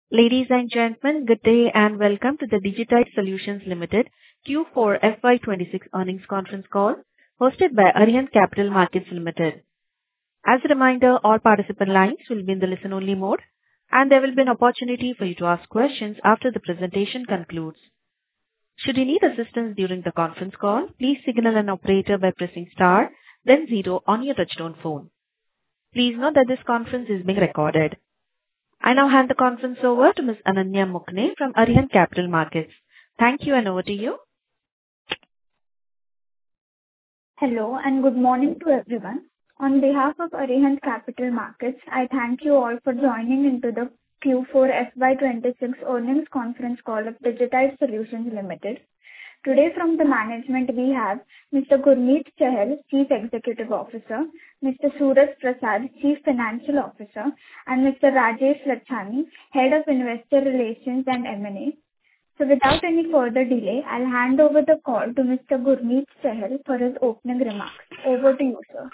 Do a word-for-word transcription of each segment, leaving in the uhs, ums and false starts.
Ladies and gentlemen, good day and welcome to the Digitide Solutions Limited Q four F Y twenty-six earnings conference call hosted by Arihant Capital Markets Limited. As a reminder, all participant lines will be in the listen-only mode, and there will be an opportunity for you to ask questions after the presentation concludes. Should you need assistance during the conference call, please signal an operator by pressing star, then zero on your touchtone phone. Please note that this conference is being recorded. I now hand the conference over to Miz Ananya Mukne from Arihant Capital Markets. Thank you, and over to you. Hello, and good morning to everyone. On behalf of Arihant Capital Markets, I thank you all for joining into the Q four F Y twenty-six earnings conference call of Digitide Solutions Limited. Today from the management we have Mister Gurmeet Chahal, Chief Executive Officer, Mister Suraj Prasad, Chief Financial Officer, and Mister Rajesh Lachhani, Head of Investor Relations and M and A. So without any further delay, I'll hand over the call to Mister Gurmeet Chahal for his opening remarks. Over to you, sir.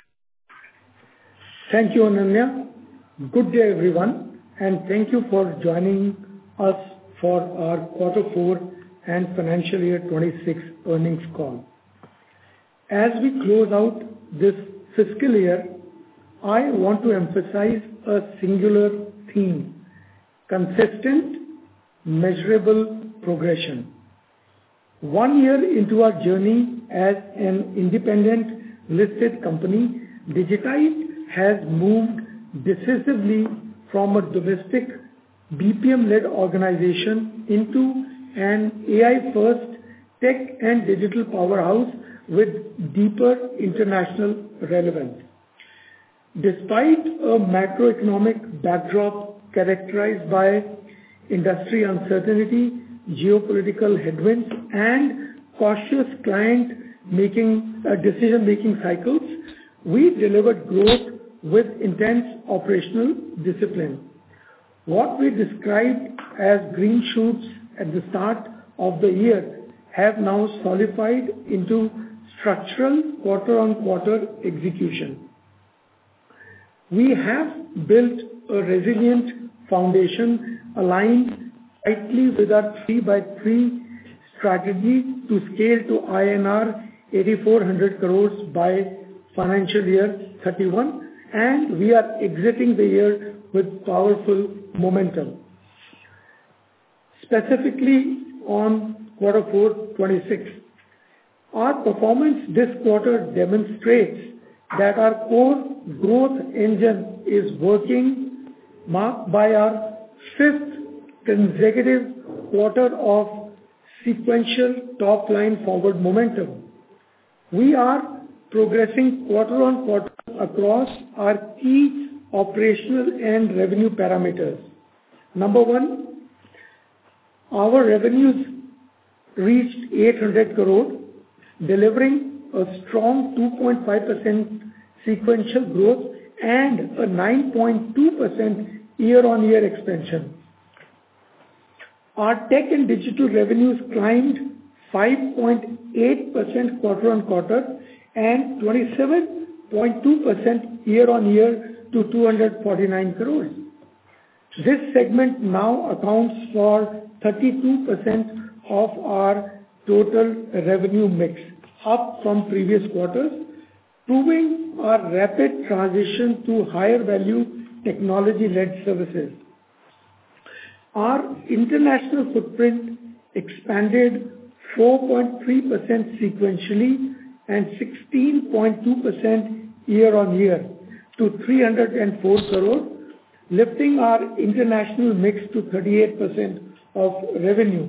Thank you, Ananya. Good day, everyone, and thank you for joining us for our quarter four and financial year twenty-six earnings call. As we close out this fiscal year, I want to emphasize a singular theme: consistent, measurable progression. One year into our journey as an independent listed company, Digitide has moved decisively from a domestic B P M-led organization into an A I-first tech and digital powerhouse with deeper international relevance. Despite a macroeconomic backdrop characterized by industry uncertainty, geopolitical headwinds, and cautious client making uh, decision-making cycles, we delivered growth with intense operational discipline. What we described as green shoots at the start of the year have now solidified into structural quarter-on-quarter execution. We have built a resilient foundation aligned tightly with our three by three strategy to scale to I N R eighty-four hundred crores by financial year thirty-one, and we are exiting the year with powerful momentum. Specifically on quarter four twenty-six, our performance this quarter demonstrates that our core growth engine is working, marked by our fifth consecutive quarter of sequential top-line forward momentum. We are progressing quarter on quarter across our key operational and revenue parameters. Number one, our revenues reached eight hundred crore, delivering a strong two point five percent sequential growth and a nine point two percent year-on-year expansion. Our tech and digital revenues climbed five point eight percent quarter-on-quarter and twenty-seven point two percent year-on-year to two hundred forty-nine crores. This segment now accounts for thirty-two percent of our total revenue mix, up from previous quarters, proving our rapid transition to higher value technology-led services. Our international footprint expanded four point three percent sequentially and sixteen point two percent year-on-year to three hundred four crore, lifting our international mix to thirty-eight percent of revenue.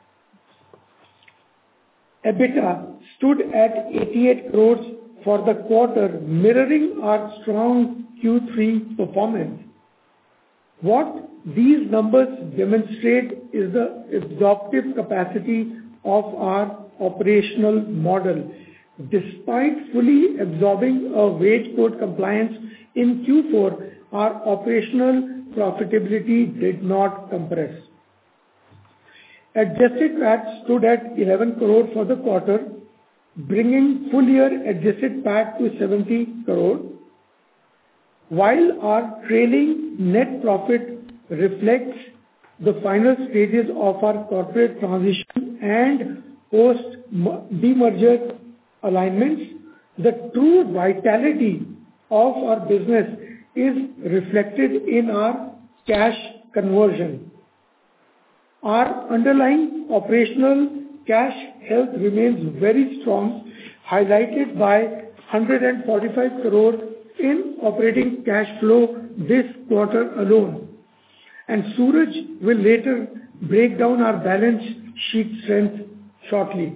EBITDA stood at eighty-eight crores for the quarter, mirroring our strong Q three performance. What these numbers demonstrate is the absorptive capacity of our operational model. Despite fully absorbing a wage code compliance in Q four, our operational profitability did not compress. Adjusted P A T stood at eleven crore for the quarter, bringing full year adjusted P A T to seventy crore. While our trailing net profit reflects the final stages of our corporate transition and post-demerger alignments, the true vitality of our business is reflected in our cash conversion. Our underlying operational cash health remains very strong, highlighted by one hundred forty-five crore in operating cash flow this quarter alone. And Suraj will later break down our balance sheet strength shortly.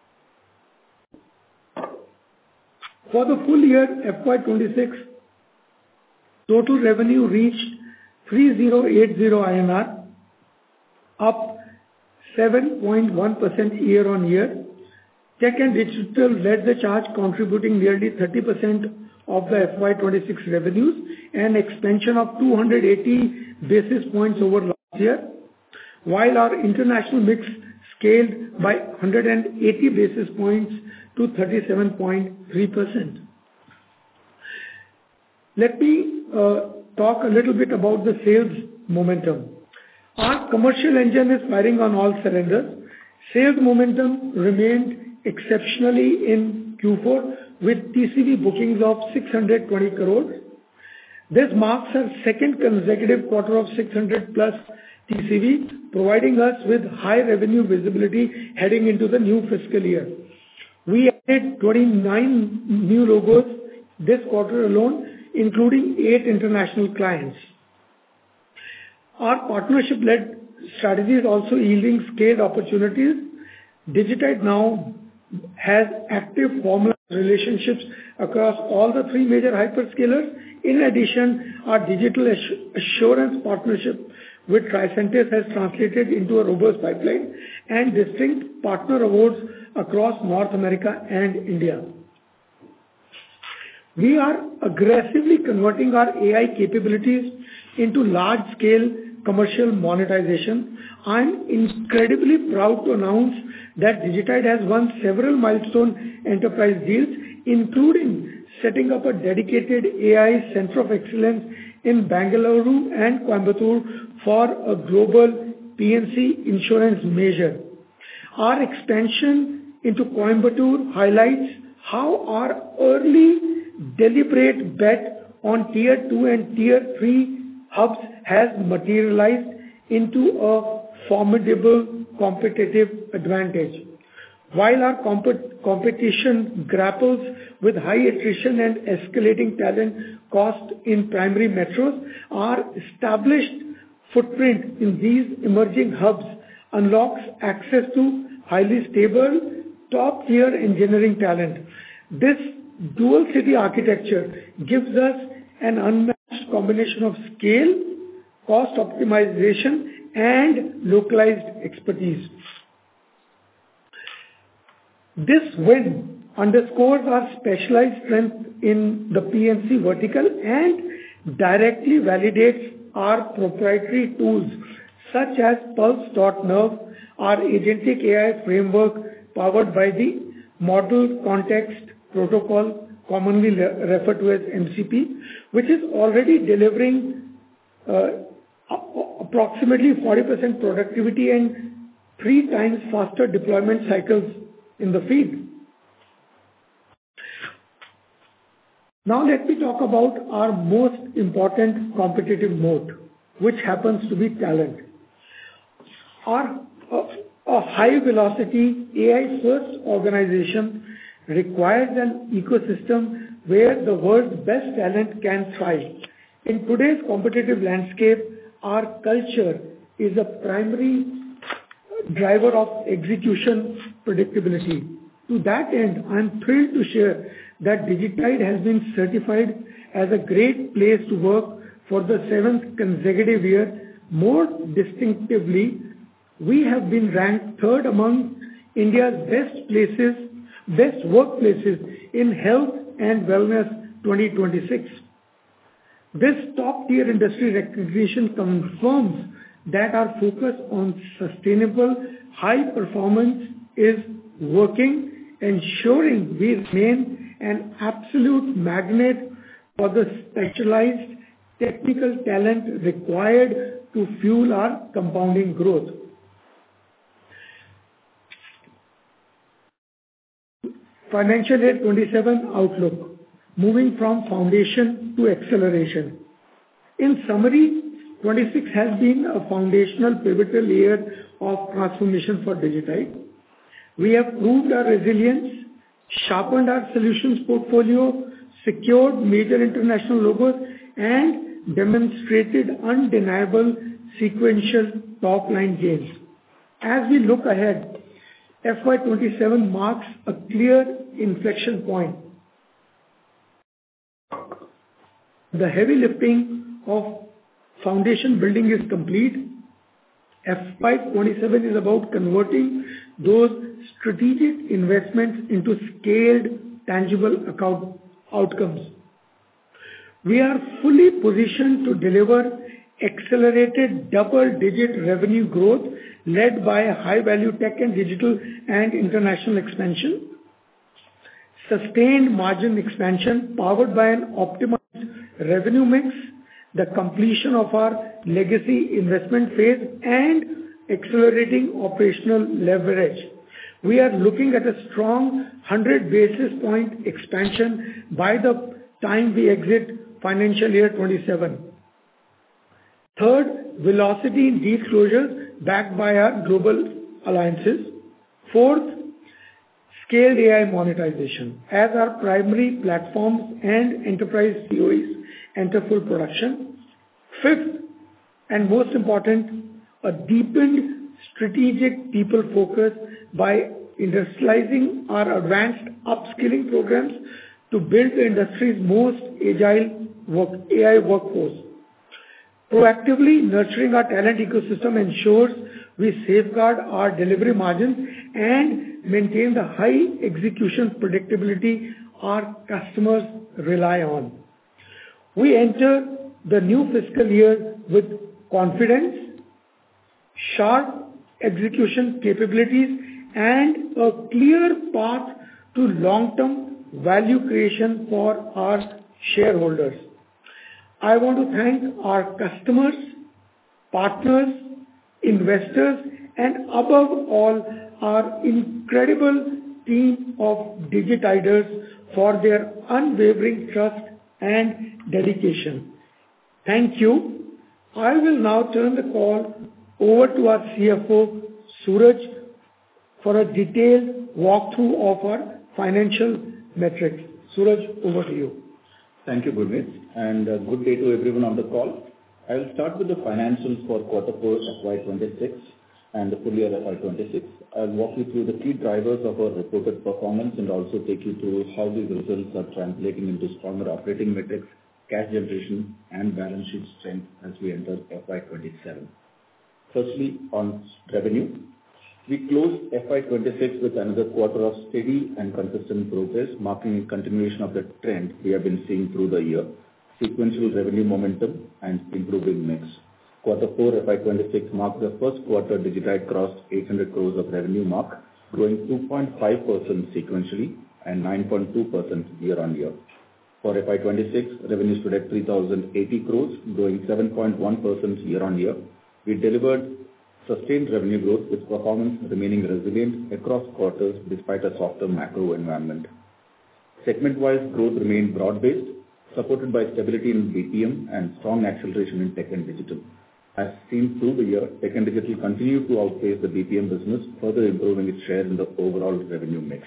For the full year F Y twenty-six, total revenue reached three thousand eighty I N R, up seven point one percent year-on-year. Tech and digital led the charge, contributing nearly thirty percent of the F Y twenty-six revenues, an expansion of two hundred eighty basis points over last year, while our international mix scaled by one hundred eighty basis points to thirty-seven point three percent. Let me uh, talk a little bit about the sales momentum. Our commercial engine is firing on all cylinders. Sales momentum remained exceptionally in Q four with T C V bookings of six hundred twenty crores. This marks our second consecutive quarter of six hundred plus T C V, providing us with high revenue visibility heading into the new fiscal year. We added twenty-nine new logos this quarter alone, including eight international clients. Our partnership-led strategy is also yielding scaled opportunities. Digitide now has active formalized relationships across all the three major hyperscalers. In addition, our digital assurance partnership with Tricentis has translated into a robust pipeline and distinct partner awards across North America and India. We are aggressively converting our A I capabilities into large-scale commercial monetization. I'm incredibly proud to announce that Digitide has won several milestone enterprise deals, including setting up a dedicated A I Center of Excellence in Bangalore and Coimbatore for a global P and C insurance major. Our expansion into Coimbatore highlights how our early deliberate bet on tier two and tier three hubs has materialized into a formidable competitive advantage. While our comp- competition grapples with high attrition and escalating talent cost in primary metros, our established footprint in these emerging hubs unlocks access to highly stable, top-tier engineering talent. This dual city architecture gives us an unmatched combination of scale, cost optimization, and localized expertise. This win underscores our specialized strength in the P and C vertical and directly validates our proprietary tools such as Pulse.Nerve, our agentic A I framework powered by the Model Context Protocol, commonly referred to as M C P, which is already delivering uh, approximately forty percent productivity and three times faster deployment cycles in the field. Now let me talk about our most important competitive moat, which happens to be talent. Our uh, a high-velocity A I-first organization requires an ecosystem where the world's best talent can thrive. In today's competitive landscape, our culture is a primary driver of execution predictability. To that end, I am thrilled to share that Digitide has been certified as a great place to work for the seventh consecutive year. More distinctively, we have been ranked third among India's best places, best workplaces in health and wellness twenty twenty-six. This top-tier industry recognition confirms that our focus on sustainable high performance is working, ensuring we remain an absolute magnet for the specialized technical talent required to fuel our compounding growth. Financial year twenty-seven outlook. Moving from foundation to acceleration. In summary, twenty-six has been a foundational pivotal year of transformation for Digitide. We have proved our resilience, sharpened our solutions portfolio, secured major international logos, and demonstrated undeniable sequential top-line gains. As we look ahead, F Y twenty-seven marks a clear inflection point. The heavy lifting of foundation building is complete. F Y twenty-seven is about converting those strategic investments into scaled, tangible account outcomes. We are fully positioned to deliver accelerated double-digit revenue growth led by high-value tech and digital and international expansion, sustained margin expansion powered by an optimized revenue mix, the completion of our legacy investment phase, and accelerating operational leverage. We are looking at a strong one hundred basis point expansion by the time we exit financial year twenty-seven. Third, velocity in deal closures backed by our global alliances. Fourth, scaled A I monetization as our primary platforms and enterprise C O Es enter full production. Fifth, and most important, a deepened strategic people focus by industrializing our advanced upskilling programs to build the industry's most agile work, A I workforce. Proactively nurturing our talent ecosystem ensures we safeguard our delivery margins and maintain the high execution predictability our customers rely on. We enter the new fiscal year with confidence, sharp execution capabilities, and a clear path to long-term value creation for our shareholders. I want to thank our customers, partners, investors, and above all, our incredible team of Digitiders for their unwavering trust and dedication. Thank you. I will now turn the call over to our C F O, Suraj, for a detailed walkthrough of our financial metrics. Suraj, over to you. Thank you, Gurmeet, and uh, good day to everyone on the call. I will start with the financials for quarter four F Y twenty-six and the full year F Y twenty-six. I'll walk you through the key drivers of our reported performance and also take you through how these results are translating into stronger operating metrics, cash generation, and balance sheet strength as we enter F Y twenty-seven. Firstly, on revenue, we closed F Y twenty-six with another quarter of steady and consistent progress, marking a continuation of the trend we have been seeing through the year, sequential revenue momentum and improving mix. Quarter four F Y twenty-six marked the first quarter Digitide crossed eight hundred crores of revenue mark, growing two point five percent sequentially and nine point two percent year-on-year. For F Y twenty-six, revenue stood at three thousand eighty crores, growing seven point one percent year-on-year. We delivered sustained revenue growth with performance remaining resilient across quarters despite a softer macro environment. Segment-wise growth remained broad-based, supported by stability in B P M and strong acceleration in tech and digital. As seen through the year, tech and digital continued to outpace the B P M business, further improving its share in the overall revenue mix.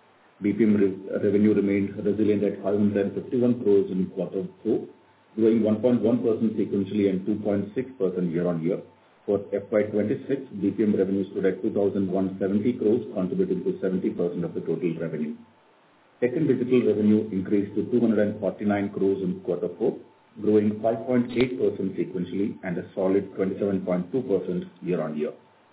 B P M re- revenue remained resilient at five hundred fifty-one crores in quarter four, growing one point one percent sequentially and two point six percent year-on-year. For F Y twenty-six, B P M revenue stood at two thousand one hundred seventy crores, contributing to seventy percent of the total revenue. Tech and digital revenue increased to two hundred forty-nine crores in quarter four, growing five point eight percent sequentially and a solid twenty-seven point two percent year-on-year.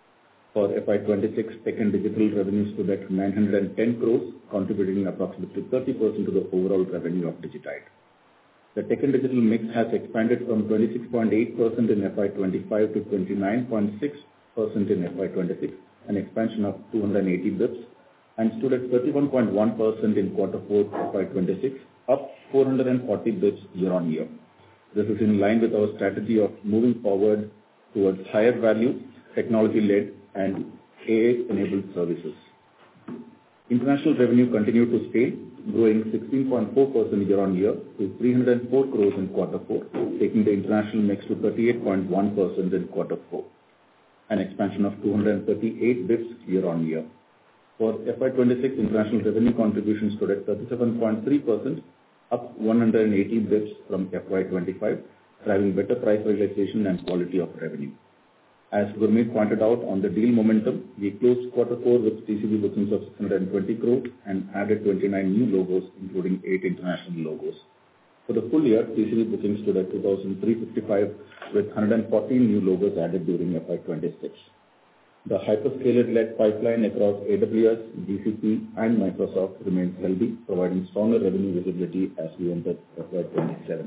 For F Y twenty-six, tech and digital revenue stood at nine hundred ten crores, contributing approximately thirty percent to the overall revenue of Digitide. The tech and digital mix has expanded from twenty-six point eight percent in F Y twenty-five to twenty-nine point six percent in F Y twenty-six, an expansion of two hundred eighty bips, and stood at thirty-one point one percent in quarter four F Y twenty-six, up four hundred forty bips year-on-year. This is in line with our strategy of moving forward towards higher value, technology-led, and A I-enabled services. International revenue continued to scale, growing sixteen point four percent year-on-year to three hundred four crores in quarter four, taking the international mix to thirty-eight point one percent in quarter four, an expansion of two hundred thirty-eight basis points year-on-year. For F Y twenty-six, international revenue contributions stood at thirty-seven point three percent, up one hundred eighty basis points from F Y twenty-five, driving better price realization and quality of revenue. As Gurmeet pointed out on the deal momentum, we closed quarter four with T C V bookings of six hundred twenty crores and added twenty-nine new logos, including eight international logos. For the full year, T C V bookings stood at two thousand three hundred fifty-five, with one hundred fourteen new logos added during F Y twenty-six. The hyperscaler-led pipeline across A W S, G C P, and Microsoft remains healthy, providing stronger revenue visibility as we enter F Y twenty-seven.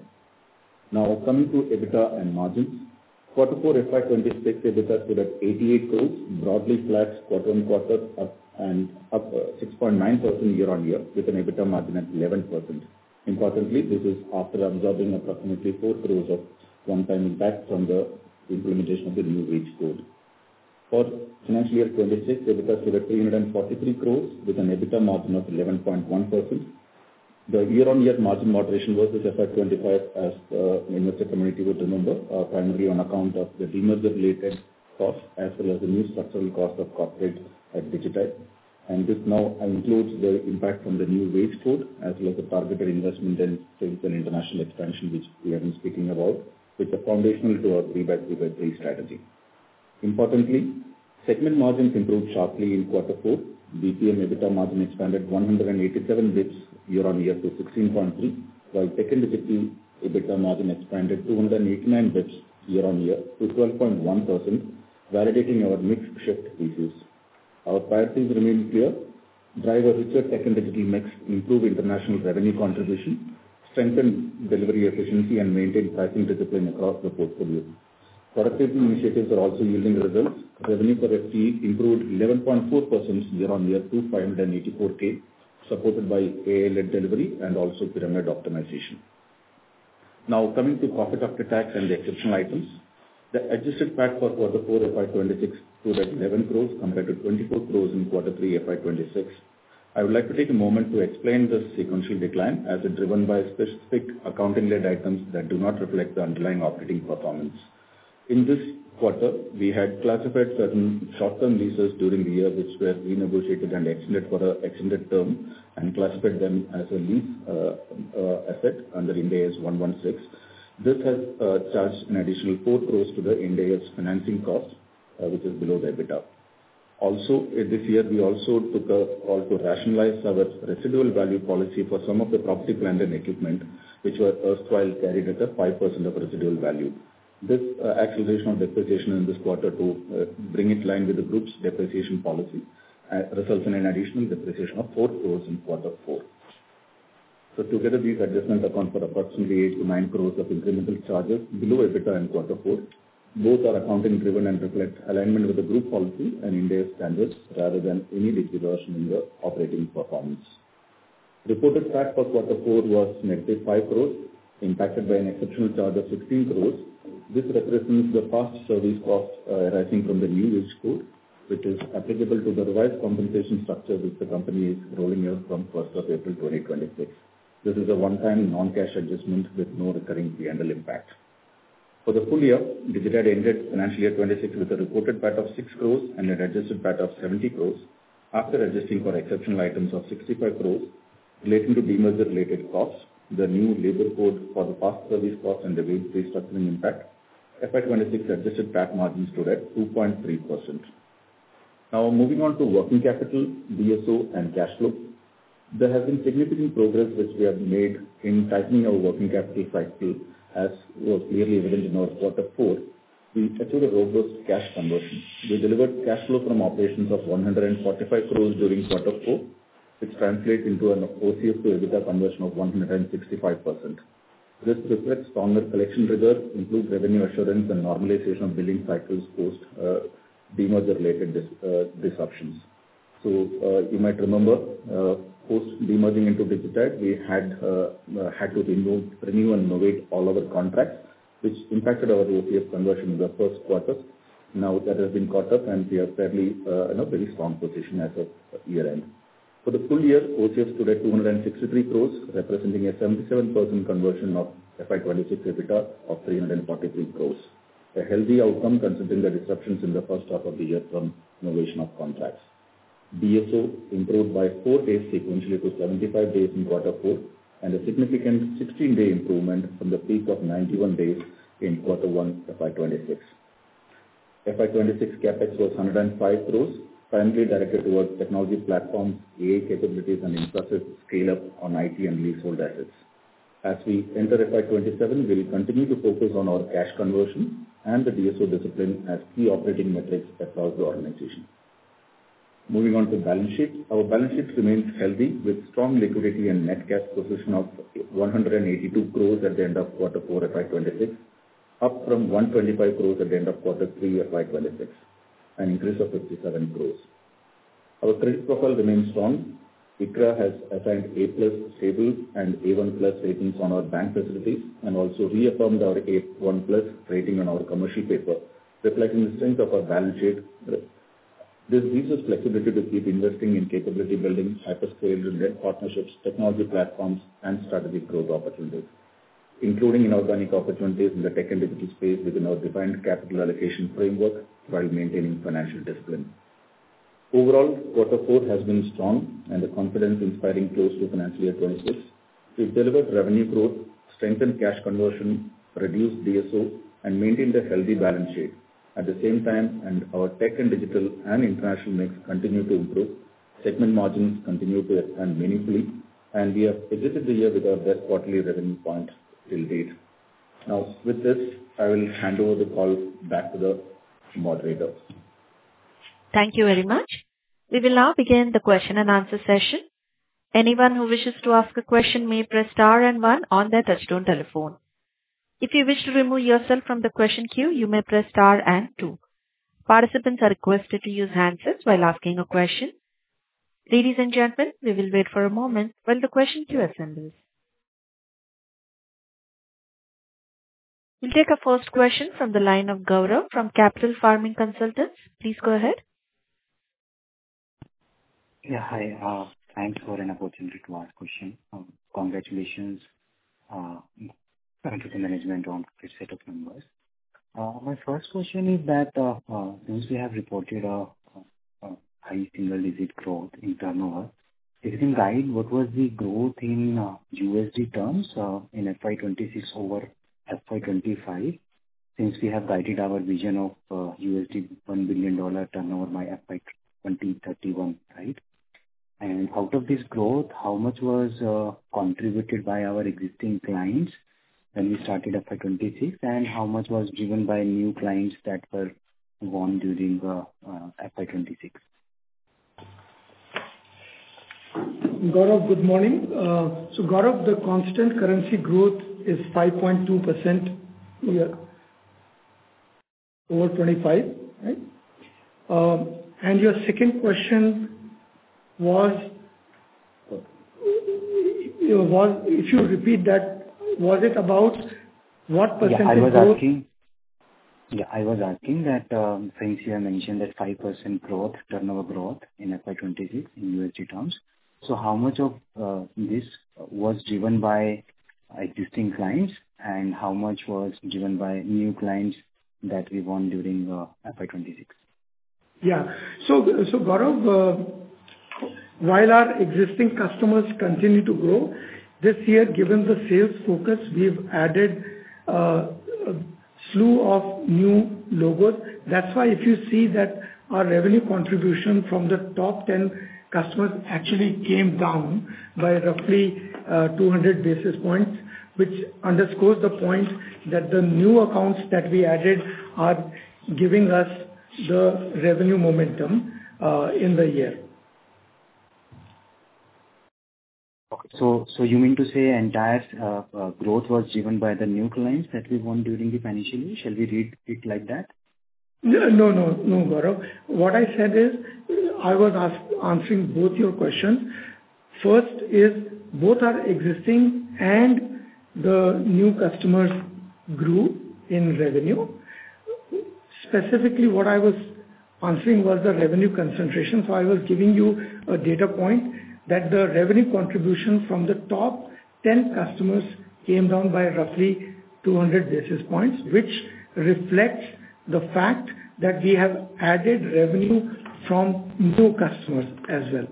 Now, coming to EBITDA and margins. Quarter four F Y twenty-six EBITDA stood at eighty-eight crores, broadly flat quarter-on-quarter, up and up uh, six point nine percent year-on-year, with an EBITDA margin at eleven percent. Importantly, this is after absorbing approximately four crores of one-time impact from the implementation of the new wage code. For financial year twenty-six, EBITDA stood at three hundred forty-three crores, with an EBITDA margin of eleven point one percent. The year-on-year margin moderation versus F Y twenty-five, as the uh, investor community would remember, uh, primarily on account of the demerger-related costs as well as the new structural cost of corporate at Digitide. And this now includes the impact from the new wage code as well as the targeted investment in sales and international expansion, which we have been speaking about, which are foundational to our three by three by three strategy. Importantly, segment margins improved sharply in quarter four. B P M EBITDA margin expanded one hundred eighty-seven basis points year-on-year to sixteen point three, while Tech and Digital EBITDA margin expanded two hundred eighty-nine basis points year-on-year to twelve point one percent, validating our mix shift thesis. Our priorities remain clear: drive a richer Tech and Digital mix, improve international revenue contribution, strengthen delivery efficiency, and maintain pricing discipline across the portfolio. Productivity initiatives are also yielding results. Revenue per F T E improved eleven point four percent year-on-year to five hundred eighty-four K, supported by A I-led delivery and also pyramid optimization. Now, coming to profit after tax and the exceptional items. The adjusted P A T for quarter four F Y twenty-six stood at eleven crores compared to twenty-four crores in quarter three F Y twenty-six. I would like to take a moment to explain this sequential decline as it's driven by specific accounting-led items that do not reflect the underlying operating performance. In this quarter, we had classified certain short-term leases during the year which were renegotiated and extended for an extended term and classified them as a lease uh, uh, asset under Ind A S one sixteen. This has uh, charged an additional four crores to the Ind A S financing cost, uh, which is below the EBITDA. Also, uh, this year we also took a call to rationalize our residual value policy for some of the property, plant and equipment, which were erstwhile carried at a five percent of residual value. This uh, acceleration of depreciation in this quarter to uh, bring it in line with the group's depreciation policy uh, results in an additional depreciation of four crores in quarter four. So together these adjustments account for approximately eight to nine crores of incremental charges below EBITDA in quarter four. Both are accounting driven and reflect alignment with the group policy and Ind A S standards rather than any deterioration in the operating performance. Reported P A T for quarter four was negative five crores, impacted by an exceptional charge of sixteen crores. This represents the past service cost uh, arising from the new wage code, which is applicable to the revised compensation structure which the company is rolling out from first of April twenty twenty-six. This is a one-time non-cash adjustment with no recurring P and L impact. For the full year, Digitide ended financial year twenty-six with a reported P A T of six crores and an adjusted P A T of seventy crores, after adjusting for exceptional items of sixty-five crores relating to demerger-related costs, the new labor code for the past service costs and the wage restructuring impact. F Y twenty-six adjusted P A T margin stood at two point three percent. Now moving on to working capital, D S O and cash flow. There has been significant progress which we have made in tightening our working capital cycle, as was clearly evident in our quarter four. We achieved a robust cash conversion. We delivered cash flow from operations of one hundred forty-five crores during quarter four, which translates into an O C F to EBITDA conversion of one hundred sixty-five percent. This reflects stronger collection rigor, improved revenue assurance, and normalization of billing cycles post uh, demerger-related dis uh, disruptions. So uh, you might remember, uh, post demerging into Digitide, we had uh, uh, had to renew, renew and innovate all our contracts, which impacted our O C F conversion in the first quarter. Now that has been caught up, and we are fairly uh, in a very strong position as of year-end. For the full year, O C F stood at two hundred sixty-three crores, representing a seventy-seven percent conversion of F Y twenty-six EBITDA of three hundred forty-three crores. A healthy outcome considering the disruptions in the first half of the year from innovation of contracts. D S O improved by four days sequentially to seventy-five days in quarter four, and a significant sixteen-day improvement from the peak of ninety-one days in quarter one F Y twenty-six. F Y twenty-six capex was one hundred five crores, primarily directed towards technology platforms, A I capabilities, and infrastructure scale-up on I T and leasehold assets. As we enter F Y twenty-seven, we will continue to focus on our cash conversion and the D S O discipline as key operating metrics across the organization. Moving on to balance sheet. Our balance sheet remains healthy with strong liquidity and net cash position of one hundred eighty-two crores at the end of quarter four F Y twenty-six, up from one hundred twenty-five crores at the end of quarter three F Y twenty-six, an increase of fifty-seven crores. Our credit profile remains strong. ICRA has assigned A plus stable and A one plus ratings on our bank facilities and also reaffirmed our A one plus rating on our commercial paper, reflecting the strength of our balance sheet. This gives us flexibility to keep investing in capability building, hyperscale-led partnerships, technology platforms, and strategic growth opportunities, including inorganic opportunities in the tech and digital space within our defined capital allocation framework while maintaining financial discipline. Overall, quarter four has been strong and the confidence inspiring close to financial year twenty-six. We've delivered revenue growth, strengthened cash conversion, reduced D S O, and maintained a healthy balance sheet. At the same time, and our tech and digital and international mix continue to improve, segment margins continue to expand meaningfully, and we have exited the year with our best quarterly revenue point till date. Now, with this, I will hand over the call back to the moderator. Thank you very much. We will now begin the question and answer session. Anyone who wishes to ask a question may press star and one on their touchtone telephone. If you wish to remove yourself from the question queue, you may press star and two. Participants are requested to use handsets while asking a question. Ladies and gentlemen, we will wait for a moment while the question queue assembles. We'll take our first question from the line of Gaurav from Capital Farming Consultants. Please go ahead. Yeah, hi. Uh, thanks for an opportunity to ask question. Um, congratulations uh, to the management on this set of numbers. Uh, my first question is that uh, uh, since we have reported a, a, a high single-digit growth in turnover, if you can guide what was the growth in uh, U S D terms uh, in F Y twenty-six over F Y twenty-five, since we have guided our vision of uh, U S D one billion dollars turnover by F Y twenty thirty-one, right? And out of this growth, how much was uh, contributed by our existing clients when we started F Y twenty-six, and how much was driven by new clients that were won during uh, uh, F Y twenty-six? Gaurav, good morning. Uh, so Gaurav, the constant currency growth is five point two percent year over twenty-five, right? Um, and your second question was, was, if you repeat that, was it about what percentage yeah, I was growth? Asking, yeah, I was asking that um, since you have mentioned that five percent growth, turnover growth in F Y twenty-six in U S D terms, so how much of uh, this was driven by existing clients and how much was driven by new clients that we won during uh, F Y twenty-six? Yeah. So, so Gaurav, uh, while our existing customers continue to grow, this year, given the sales focus, we've added uh, a slew of new logos. That's why if you see that our revenue contribution from the top ten customers actually came down by roughly uh, two hundred basis points, which underscores the point that the new accounts that we added are giving us the revenue momentum uh, in the year. Okay. So, so you mean to say entire uh, uh, growth was driven by the new clients that we won during the financial year? Shall we read it like that? No, no, no, no, Gaurav. What I said is, I was ask, answering both your questions. First is, both our existing and the new customers grew in revenue. Specifically, what I was answering was the revenue concentration. So I was giving you a data point that the revenue contribution from the top ten customers came down by roughly two hundred basis points, which reflects the fact that we have added revenue from new customers as well.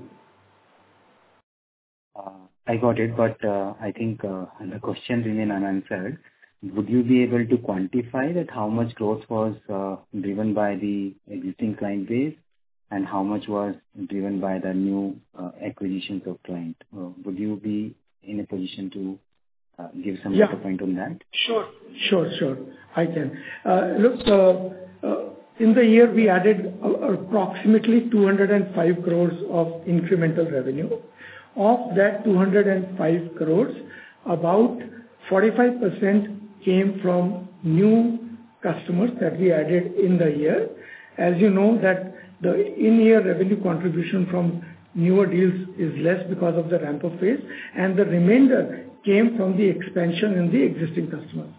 Uh, I got it, but uh, I think uh, the question remain unanswered. Would you be able to quantify that how much growth was uh, driven by the existing client base and how much was driven by the new uh, acquisitions of client? Uh, would you be in a position to uh, give some Yeah. data point on that? Sure, sure, sure. I can. Uh, Look, uh, uh, in the year, we added uh, approximately two hundred five crores of incremental revenue. Of that two hundred five crores, about forty-five percent came from new customers that we added in the year. As you know, that the in-year revenue contribution from newer deals is less because of the ramp-up phase, and the remainder came from the expansion in the existing customers.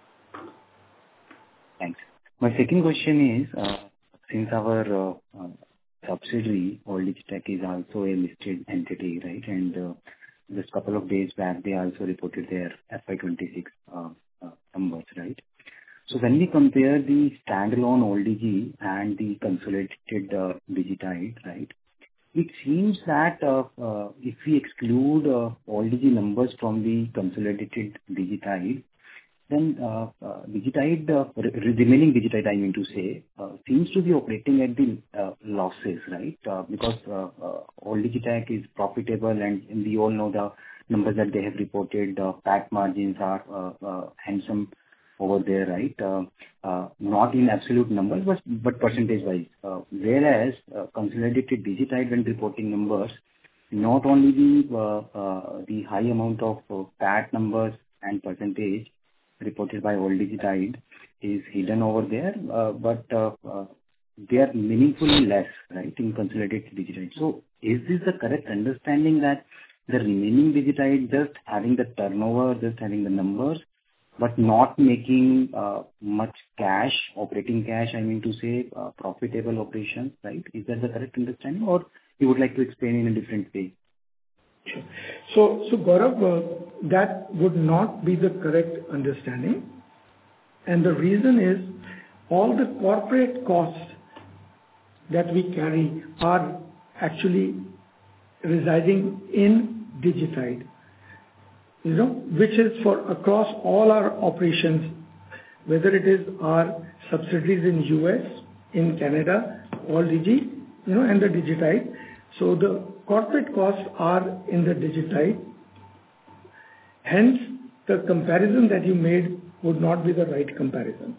Thanks. My second question is, uh, since our uh, uh, subsidiary, Old Digitech, is also a listed entity, right? And uh, just a couple of days back, they also reported their F Y twenty-six uh, uh, numbers, right? So when we compare the standalone Old Digi and the consolidated uh, Digitide, right, it seems that uh, uh, if we exclude uh, Old Digi numbers from the consolidated Digitide, then uh, uh, Digitide, uh, re- remaining Digitide, I mean to say, uh, seems to be operating at the uh, losses, right? Uh, because uh, uh, Old Digitech is profitable, and, and we all know the numbers that they have reported. Uh, P A T margins are uh, uh, handsome over there, right? Uh, uh, not in absolute numbers, but, but percentage-wise. Uh, whereas uh, consolidated Digitide, when reporting numbers, not only the uh, uh, the high amount of uh, P A T numbers and percentage reported by Old Digitide is hidden over there, uh, but uh, uh, they are meaningfully less, right, in consolidated Digitide. So is this the correct understanding that the remaining Digitide just having the turnover, just having the numbers, but not making uh, much cash, operating cash, I mean to say, uh, profitable operations, right? Is that the correct understanding, or you would like to explain in a different way? Sure. So, so Gaurav, uh, that would not be the correct understanding. And the reason is all the corporate costs that we carry are actually residing in Digitide, you know, which is for across all our operations, whether it is our subsidiaries in U S, in Canada, Old Digi, you know, and the Digitide. So the corporate costs are in the Digitide. Hence, the comparison that you made would not be the right comparison.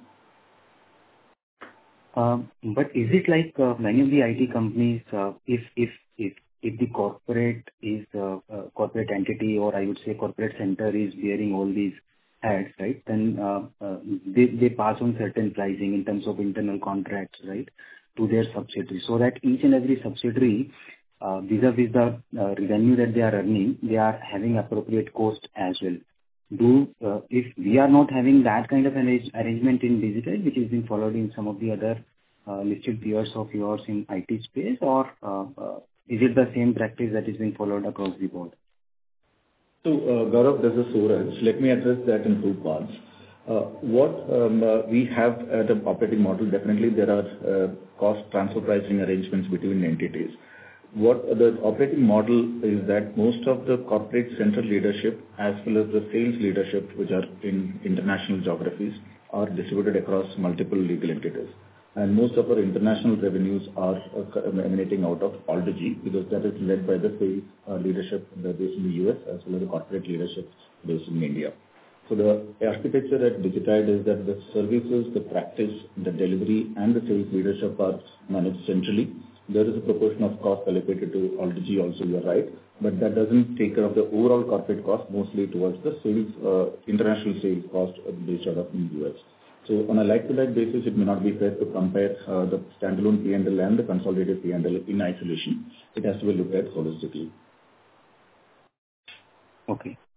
Um, But is it like uh, many of the I T companies, uh, if if if if the corporate is uh, uh, corporate entity, or I would say corporate center is bearing all these heads, right? Then uh, uh, they they pass on certain pricing in terms of internal contracts, right, to their subsidiary, so that each and every subsidiary, uh, vis-a-vis the uh, revenue that they are earning, they are having appropriate cost as well. Do uh, if we are not having that kind of an arrange- arrangement in digital, which is being followed in some of the other uh, listed peers of yours in I T space, or uh, uh, is it the same practice that is being followed across the board? So, uh, Gaurav, this is Suraj. Let me address that in two parts. Uh, What um, uh, we have at the operating model, definitely there are uh, cost transfer pricing arrangements between entities. What the operating model is that most of the corporate central leadership as well as the sales leadership, which are in international geographies, are distributed across multiple legal entities. And most of our international revenues are uh, emanating out of Old Digi, because that is led by the sales uh, leadership based in the U S as well as the corporate leadership based in India. So the architecture at Digitide is that the services, the practice, the delivery, and the sales leadership are managed centrally. There is a proportion of cost allocated to Old Digi also, you are right, but that doesn't take care of the overall corporate cost, mostly towards the sales, uh, international sales cost based out of the U S. So on a like-to-like basis, it may not be fair to compare uh, the standalone P and L and the consolidated P and L in isolation. It has to be looked at holistically. Okay. Okay.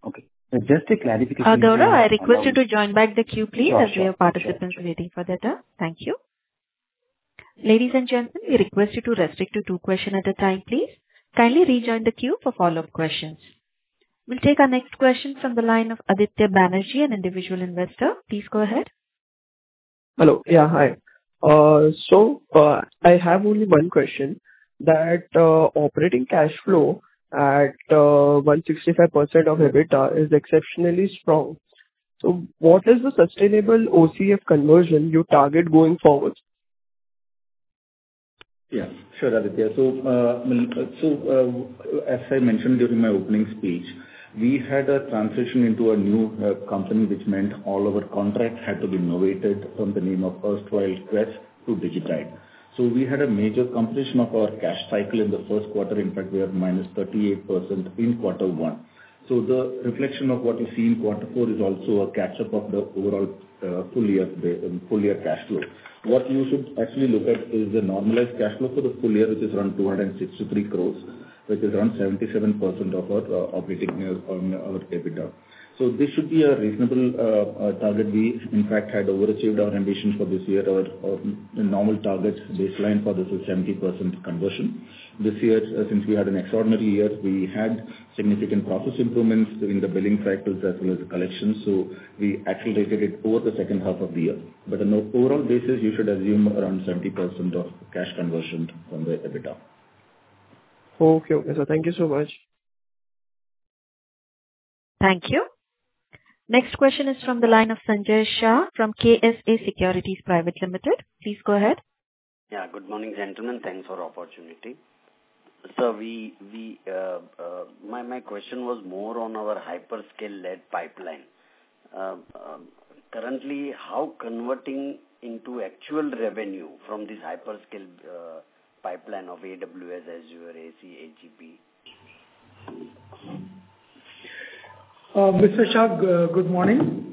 Uh, Just a clarification. Uh, if you Gaurav, I request allow- you to join back the queue, please, Sure, as we sure, have sure, participants sure. waiting for their turn. Thank you. Ladies and gentlemen, we request you to restrict to two questions at a time, please. Kindly rejoin the queue for follow-up questions. We'll take our next question from the line of Aditya Banerjee, an individual investor. Please go ahead. Hello. Yeah, hi. Uh, So, uh, I have only one question, that uh, operating cash flow at uh, one hundred sixty-five percent of EBITDA is exceptionally strong. So what is the sustainable O C F conversion you target going forward? Yeah, sure, Aditya. So, uh, well, uh, so, uh, as I mentioned during my opening speech, we had a transition into a new uh, company, which meant all our contracts had to be novated from the name of erstwhile Quess to Digitide. So we had a major compression of our cash cycle in the first quarter. In fact, we are minus thirty-eight percent in quarter one. So the reflection of what you see in quarter four is also a catch-up of the overall uh, full year um, full year cash flow. What you should actually look at is the normalized cash flow for the full year, which is around two hundred sixty-three crores, which is around seventy-seven percent of our uh, operating uh, on our EBITDA. So this should be a reasonable uh, uh, target. We, in fact, had overachieved our ambitions for this year. Our our normal target baseline for this is seventy percent conversion. This year, uh, since we had an extraordinary year, we had significant process improvements in the billing cycles as well as the collections, so we accelerated it over the second half of the year. But on an overall basis, you should assume around seventy percent of cash conversion from the EBITDA. Okay, okay. So thank you so much. Thank you. Next question is from the line of Sanjay Shah from K S A Securities Private Limited. Please go ahead. Yeah, good morning, gentlemen. Thanks for the opportunity. So we, we, uh, uh, my, my question was more on our hyperscale-led pipeline. Uh, um, currently, how converting into actual revenue from this hyperscale uh, pipeline of A W S, Azure, A C, A G P? Uh, Mister Shah, g- uh, good morning.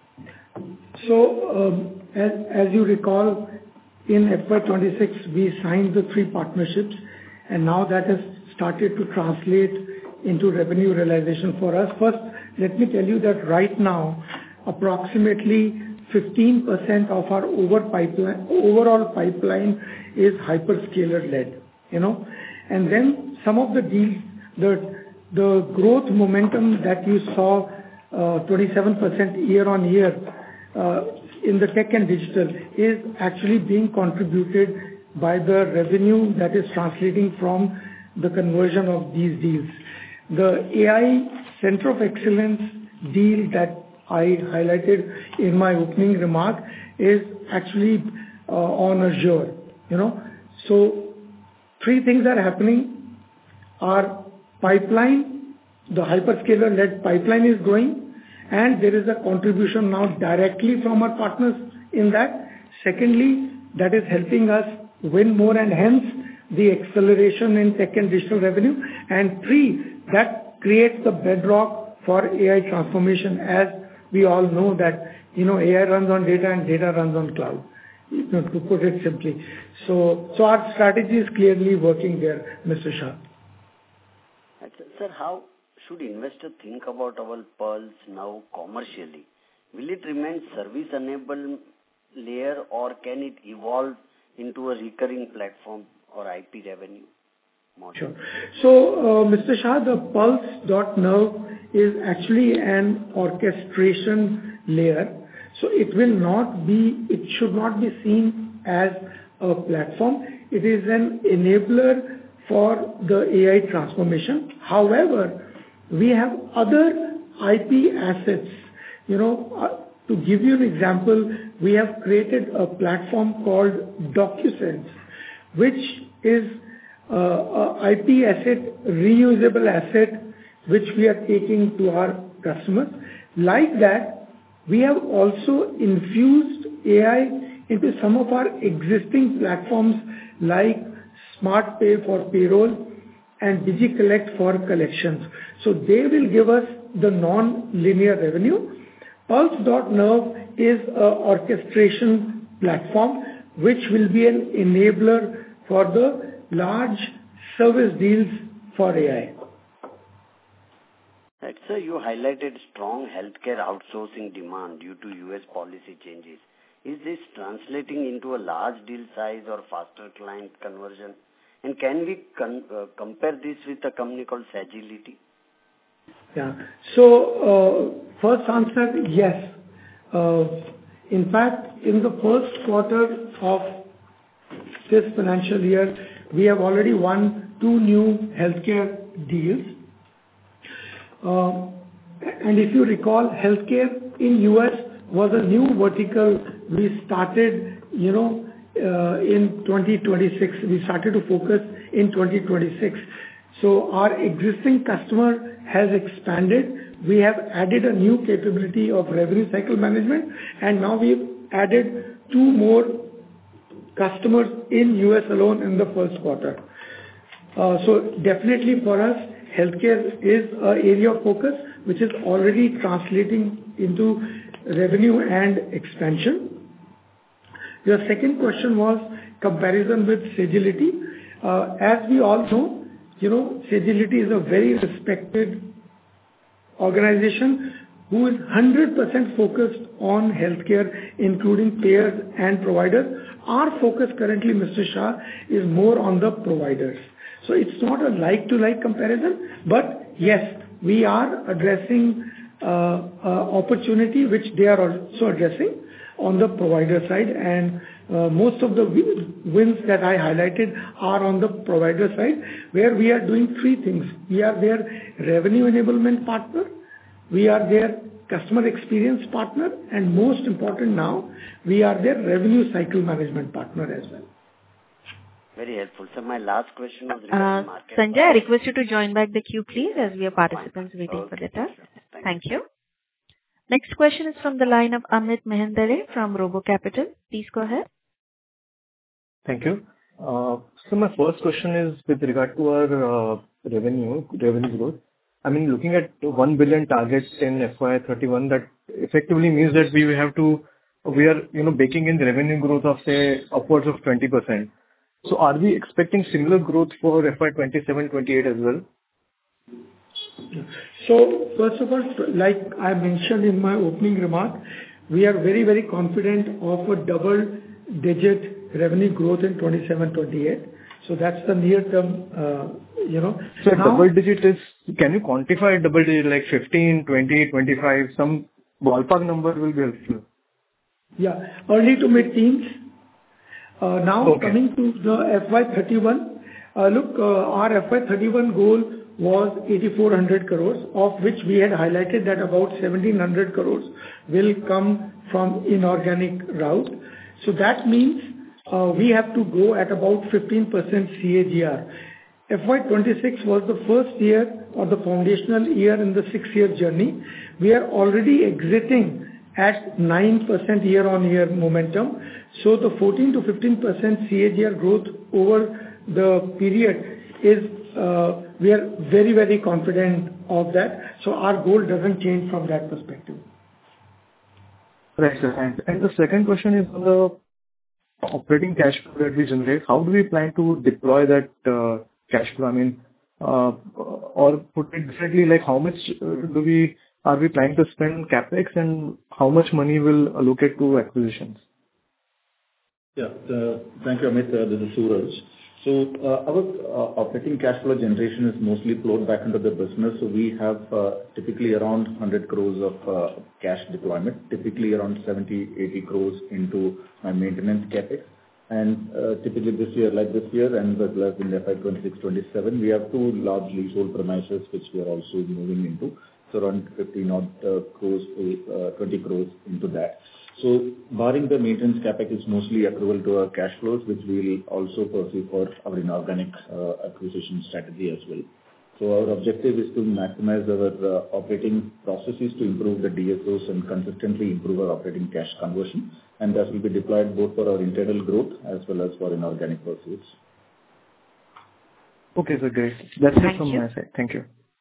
So, um, as as you recall, in F Y twenty-six, we signed the three partnerships, and now that has started to translate into revenue realization for us. First, let me tell you that right now, approximately fifteen percent of our over pipeline, overall pipeline is hyperscaler-led, you know. And then some of the deals, the the growth momentum that you saw, uh, twenty-seven percent year-on-year, uh, in the tech and digital, is actually being contributed by the revenue that is translating from the conversion of these deals. The A I Center of Excellence deal that I highlighted in my opening remark is actually uh, on Azure, you know. So three things are happening. Our pipeline, the hyperscaler-led pipeline is growing, and there is a contribution now directly from our partners in that. Secondly, that is helping us win more, and hence the acceleration in tech and digital revenue. And three, that creates the bedrock for A I transformation, as we all know that, you know, A I runs on data and data runs on cloud, you know, to put it simply. So, so our strategy is clearly working there, Mister Shah. Sir, how should investor think about our Pulse now commercially? Will it remain service-enabled layer, or can it evolve into a recurring platform or I P revenue model? Sure. So, uh, Mister Shah, the Pulse.Nerve is actually an orchestration layer. So it will not be, it should not be seen as a platform. It is an enabler for the A I transformation. However, we have other I P assets. You know, uh, to give you an example, we have created a platform called DocuSense, which is uh, a I P asset, reusable asset, which we are taking to our customers. Like that, we have also infused A I into some of our existing platforms like SmartPay for payroll and DigiCollect for collections. So they will give us the non-linear revenue. Pulse.Nerve is an orchestration platform which will be an enabler for the large service deals for A I. Right. Sir, you highlighted strong healthcare outsourcing demand due to U S policy changes. Is this translating into a large deal size or faster client conversion? And can we con- uh, compare this with a company called Sagility? Yeah. So, uh, first answer, yes. Uh, in fact, in the first quarter of this financial year, we have already won two new healthcare deals. Uh, and if you recall, healthcare in U S was a new vertical we started, you know, uh, in twenty twenty-six. We started to focus in twenty twenty-six. So our existing customer has expanded. We have added a new capability of revenue cycle management, and now we've added two more customers in U S alone in the first quarter. Uh, so definitely for us, healthcare is an area of focus, which is already translating into revenue and expansion. Your second question was comparison with Sagility. Uh, as we all know, you know, Sagility is a very respected organization who is one hundred percent focused on healthcare, including payers and providers. Our focus currently, Mister Shah, is more on the providers. So it's not a like-to-like comparison, but yes, we are addressing uh, uh, opportunity which they are also addressing on the provider side, and uh, most of the wins that I highlighted are on the provider side, where we are doing three things. We are their revenue enablement partner, we are their customer experience partner, and most important now, we are their revenue cycle management partner as well. Very helpful. So my last question was Uh, regarding market. Sanjay, I request you to join back the queue, please, as we have participants waiting Okay, for the turn. sure. Thank Thank you. Next question is from the line of Amit Mehendale from Robo Capital. Please go ahead. Thank you. Uh, So my first question is with regard to our uh, revenue revenue growth. I mean, looking at one billion targets in F Y thirty-one, that effectively means that we will have to, we are, you know, baking in the revenue growth of, say, upwards of twenty percent. So are we expecting similar growth for F Y twenty-seven twenty-eight as well? So first of all, like I mentioned in my opening remark, we are very, very confident of a double-digit revenue growth in twenty-seven twenty-eight. So that's the near-term, uh, you know. So Now, double digit is, can you quantify double digit, like fifteen, twenty, twenty-five, some ballpark number will be helpful. Yeah, early to mid-teens. Uh, Now, Okay. coming to the F Y thirty-one, uh, look, uh, our F Y thirty-one goal was eighty-four hundred crores, of which we had highlighted that about seventeen hundred crores will come from inorganic route. So that means, uh, we have to go at about fifteen percent C A G R. F Y twenty-six was the first year or the foundational year in the six-year journey. We are already exiting at nine percent year-on-year momentum. So the fourteen to fifteen percent C A G R growth over the period is, uh, we are very, very confident of that. So our goal doesn't change from that perspective. Right, sir. And and the second question is on the operating cash flow that we generate. How do we plan to deploy that uh, cash flow? I mean, uh, or put it differently, like how much uh, do we are we planning to spend CapEx, and how much money will allocate to acquisitions? Yeah. uh, Thank you, Amit. Uh, This is Suraj. So, uh, our uh, operating cash flow generation is mostly flowed back into the business. So we have uh, typically around one hundred crores of uh, cash deployment, typically around seventy, eighty crores into my maintenance CapEx. And uh, typically this year, like this year, and as well as in F Y twenty-six twenty-seven, we have two large leasehold premises, which we are also moving into. So around fifteen odd uh, crores to uh, twenty crores into that. So barring the maintenance CapEx is mostly accrual to our cash flows, which we will also pursue for our inorganic uh, acquisition strategy as well. So our objective is to maximize our uh, operating processes to improve the D S Os and consistently improve our operating cash conversion, and that will be deployed both for our internal growth as well as for inorganic pursuits. Okay, so great. That's it Thank from you. my side. Thank you.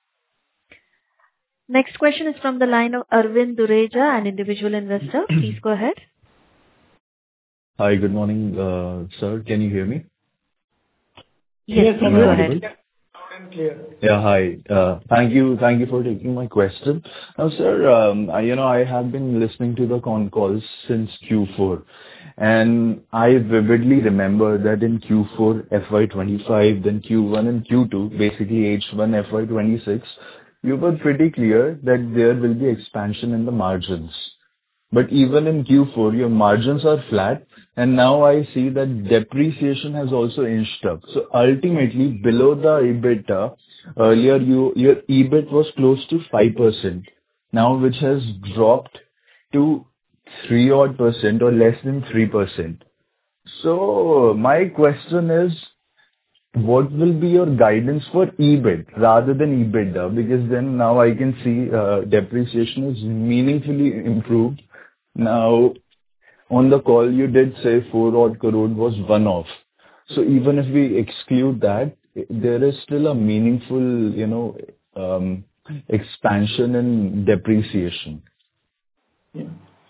Next question is from the line of Arvind Dureja, an individual investor. Please go ahead. Hi, good morning, uh, sir. Can you hear me? Yes, Yes, please Arvind. go Am I ahead. audible? I'm clear. Yeah, hi. Uh, Thank you. Thank you for taking my question. Now, sir, um, I, you know, I have been listening to the con calls since Q four, and I vividly remember that in Q four F Y twenty-five, then Q one and Q two, basically H one F Y twenty-six, you were pretty clear that there will be expansion in the margins. But even in Q four, your margins are flat, and now I see that depreciation has also inched up. So ultimately, below the EBITDA, earlier you, your EBIT was close to five percent, now which has dropped to three odd percent or less than three percent. So my question is, what will be your guidance for EBIT rather than EBITDA? Because then now I can see uh, depreciation is meaningfully improved. Now, on the call, you did say four odd crore was one-off. So even if we exclude that, there is still a meaningful, you know, um, expansion in depreciation. Yeah.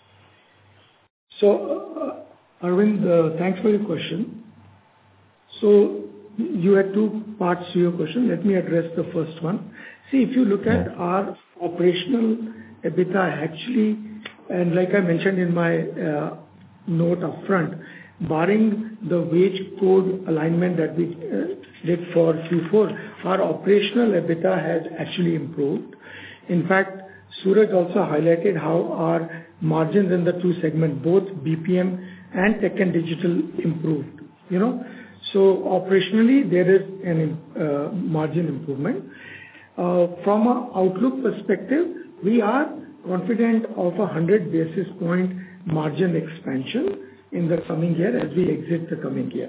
So, uh, Arvind, uh, thanks for your question. So you had two parts to your question. Let me address the first one. See, if you look at our operational EBITDA, actually, and like I mentioned in my uh, note upfront, barring the wage code alignment that we uh, did for Q four, our operational EBITDA has actually improved. In fact, Suraj also highlighted how our margins in the two segments, both B P M and Tech and Digital, improved. You know, so operationally there is an uh, margin improvement. Uh, from an outlook perspective, we are confident of a one hundred basis point margin expansion in the coming year as we exit the coming year.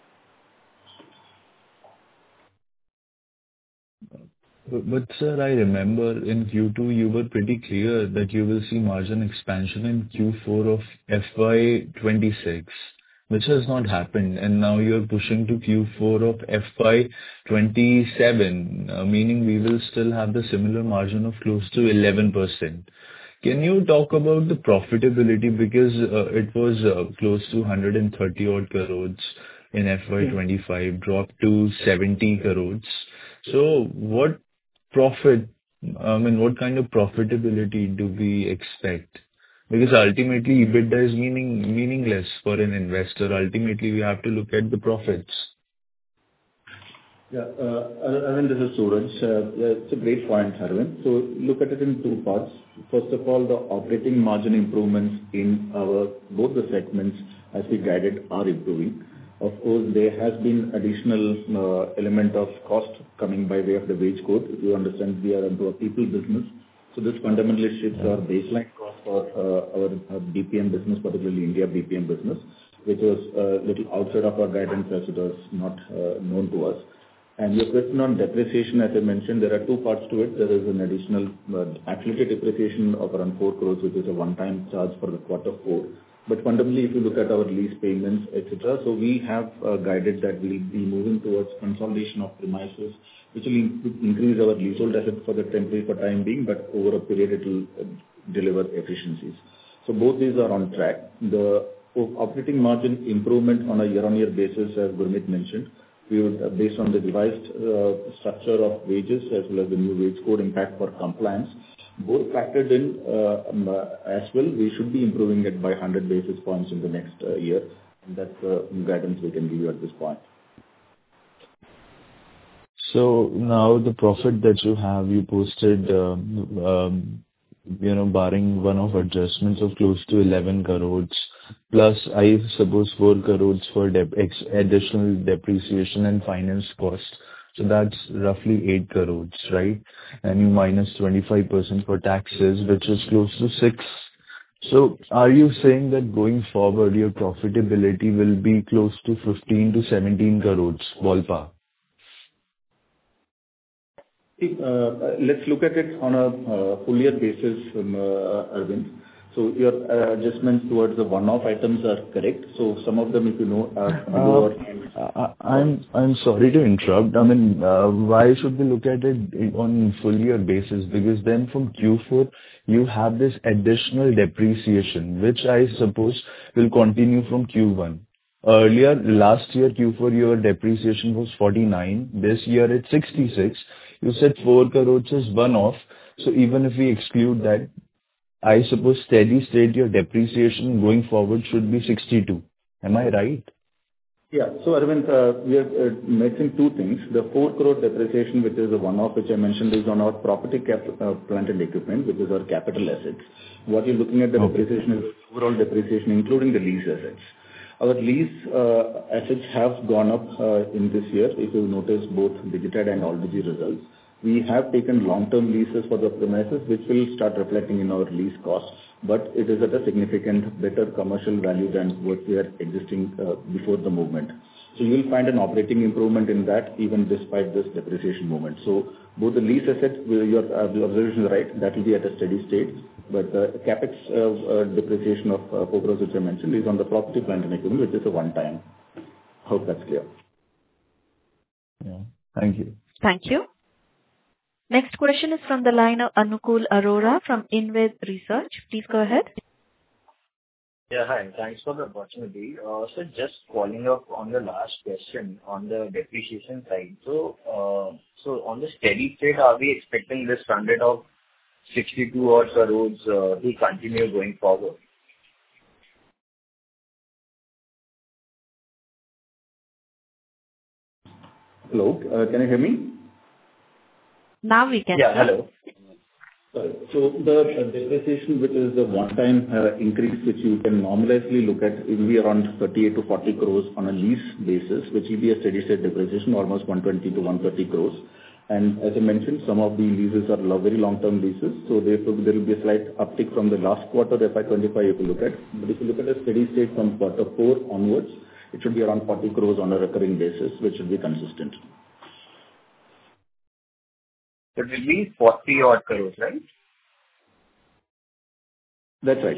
But, but sir, I remember in Q two you were pretty clear that you will see margin expansion in Q four of F Y twenty-six, which has not happened, and now you're pushing to Q four of F Y twenty-seven, uh, meaning we will still have the similar margin of close to eleven percent. Can you talk about the profitability, because uh, it was uh, close to one hundred thirty odd crores in F Y twenty-five, dropped to seventy crores. So what profit, I mean, what kind of profitability do we expect? Because ultimately EBITDA is meaning meaningless for an investor. Ultimately, we have to look at the profits. Yeah, uh, Arvind, this is Suraj. Uh, yeah, it's a great point, Arvind. So look at it in two parts. First of all, the operating margin improvements in our both the segments, as we guided, are improving. Of course, there has been additional uh, element of cost coming by way of the wage code. If you understand, we are into a people business. So this fundamentally shifts our baseline cost for uh, our uh, B P M business, particularly India B P M business, which was a uh, little outside of our guidance as it was not uh, known to us. And your question on depreciation, as I mentioned, there are two parts to it. There is an additional uh, accelerated depreciation of around four crores, which is a one-time charge for the quarter four. But fundamentally, if you look at our lease payments, et cetera, so we have uh, guided that we'll be moving towards consolidation of premises, which will in- increase our leasehold asset for the temporary for time being, but over a period it will uh, deliver efficiencies. So both these are on track. The operating margin improvement on a year-on-year basis, as Gurmeet mentioned, we would, uh, based on the revised uh, structure of wages as well as the new wage code impact for compliance, both factored in uh, um, uh, as well, we should be improving it by one hundred basis points in the next uh, year. And that's the guidance we can give you at this point. So now the profit that you have, you posted, um, um, you know, barring one-off adjustments of close to eleven crores, plus I suppose four crores for dep- ex- additional depreciation and finance costs. So that's roughly eight crores, right? And you minus twenty-five percent for taxes, which is close to six. So are you saying that going forward, your profitability will be close to fifteen to seventeen crores, ballpark? Uh, Let's look at it on a uh, full year basis, um, uh, Arvind. So your uh, adjustments towards the one-off items are correct. So some of them, if you know, are below Uh, I- I'm I'm sorry to interrupt. I mean, uh, why should we look at it on full year basis? Because then from Q four, you have this additional depreciation, which I suppose will continue from Q one. earlier, last year, Q four, your depreciation was forty-nine. This year, it's sixty-six. You said four crores is one-off. So even if we exclude that, I suppose steady state, your depreciation going forward should be sixty-two. Am I right? Yeah. So Arvind, uh, we are uh, mentioning two things. The four crore depreciation, which is a one-off, which I mentioned, is on our property cap, uh, plant and equipment, which is our capital assets. What you're looking at, the Okay. depreciation is overall depreciation, including the lease assets. Our lease uh, assets have gone up uh, in this year. If you notice both Digitide and Alldigi results, we have taken long-term leases for the premises, which will start reflecting in our lease costs, but it is at a significant better commercial value than what we are existing uh, before the movement. So you will find an operating improvement in that even despite this depreciation movement. So both the lease assets, well, your uh, your observation is right, that will be at a steady state, but the capex uh, uh, depreciation of uh, four crores, which I mentioned, is on the property, plant and equipment, which is a one-time. Hope that's clear. Yeah. Thank you. Thank you. Next question is from the line of Anukul Arora from Inved Research. Please go ahead. Yeah, hi. Thanks for the opportunity. Uh, So just following up on the last question on the depreciation side. So, uh, so on the steady state, are we expecting this run rate of sixty-two odd crores uh, to continue going forward? Hello, uh, can you hear me? Now we can. Yeah, sir. hello. Sorry. So the uh, depreciation, which is the one-time uh, increase, which you can normally look at, it will be around thirty-eight to forty crores on a lease basis, which will be a steady-state depreciation, almost one twenty to one thirty crores. And as I mentioned, some of the leases are lo- very long-term leases, so therefore there will be a slight uptick from the last quarter, F Y twenty-five, if you look at. But if you look at a steady state from quarter four onwards, it should be around forty crores on a recurring basis, which should be consistent. It will be forty odd crores, right? That's right.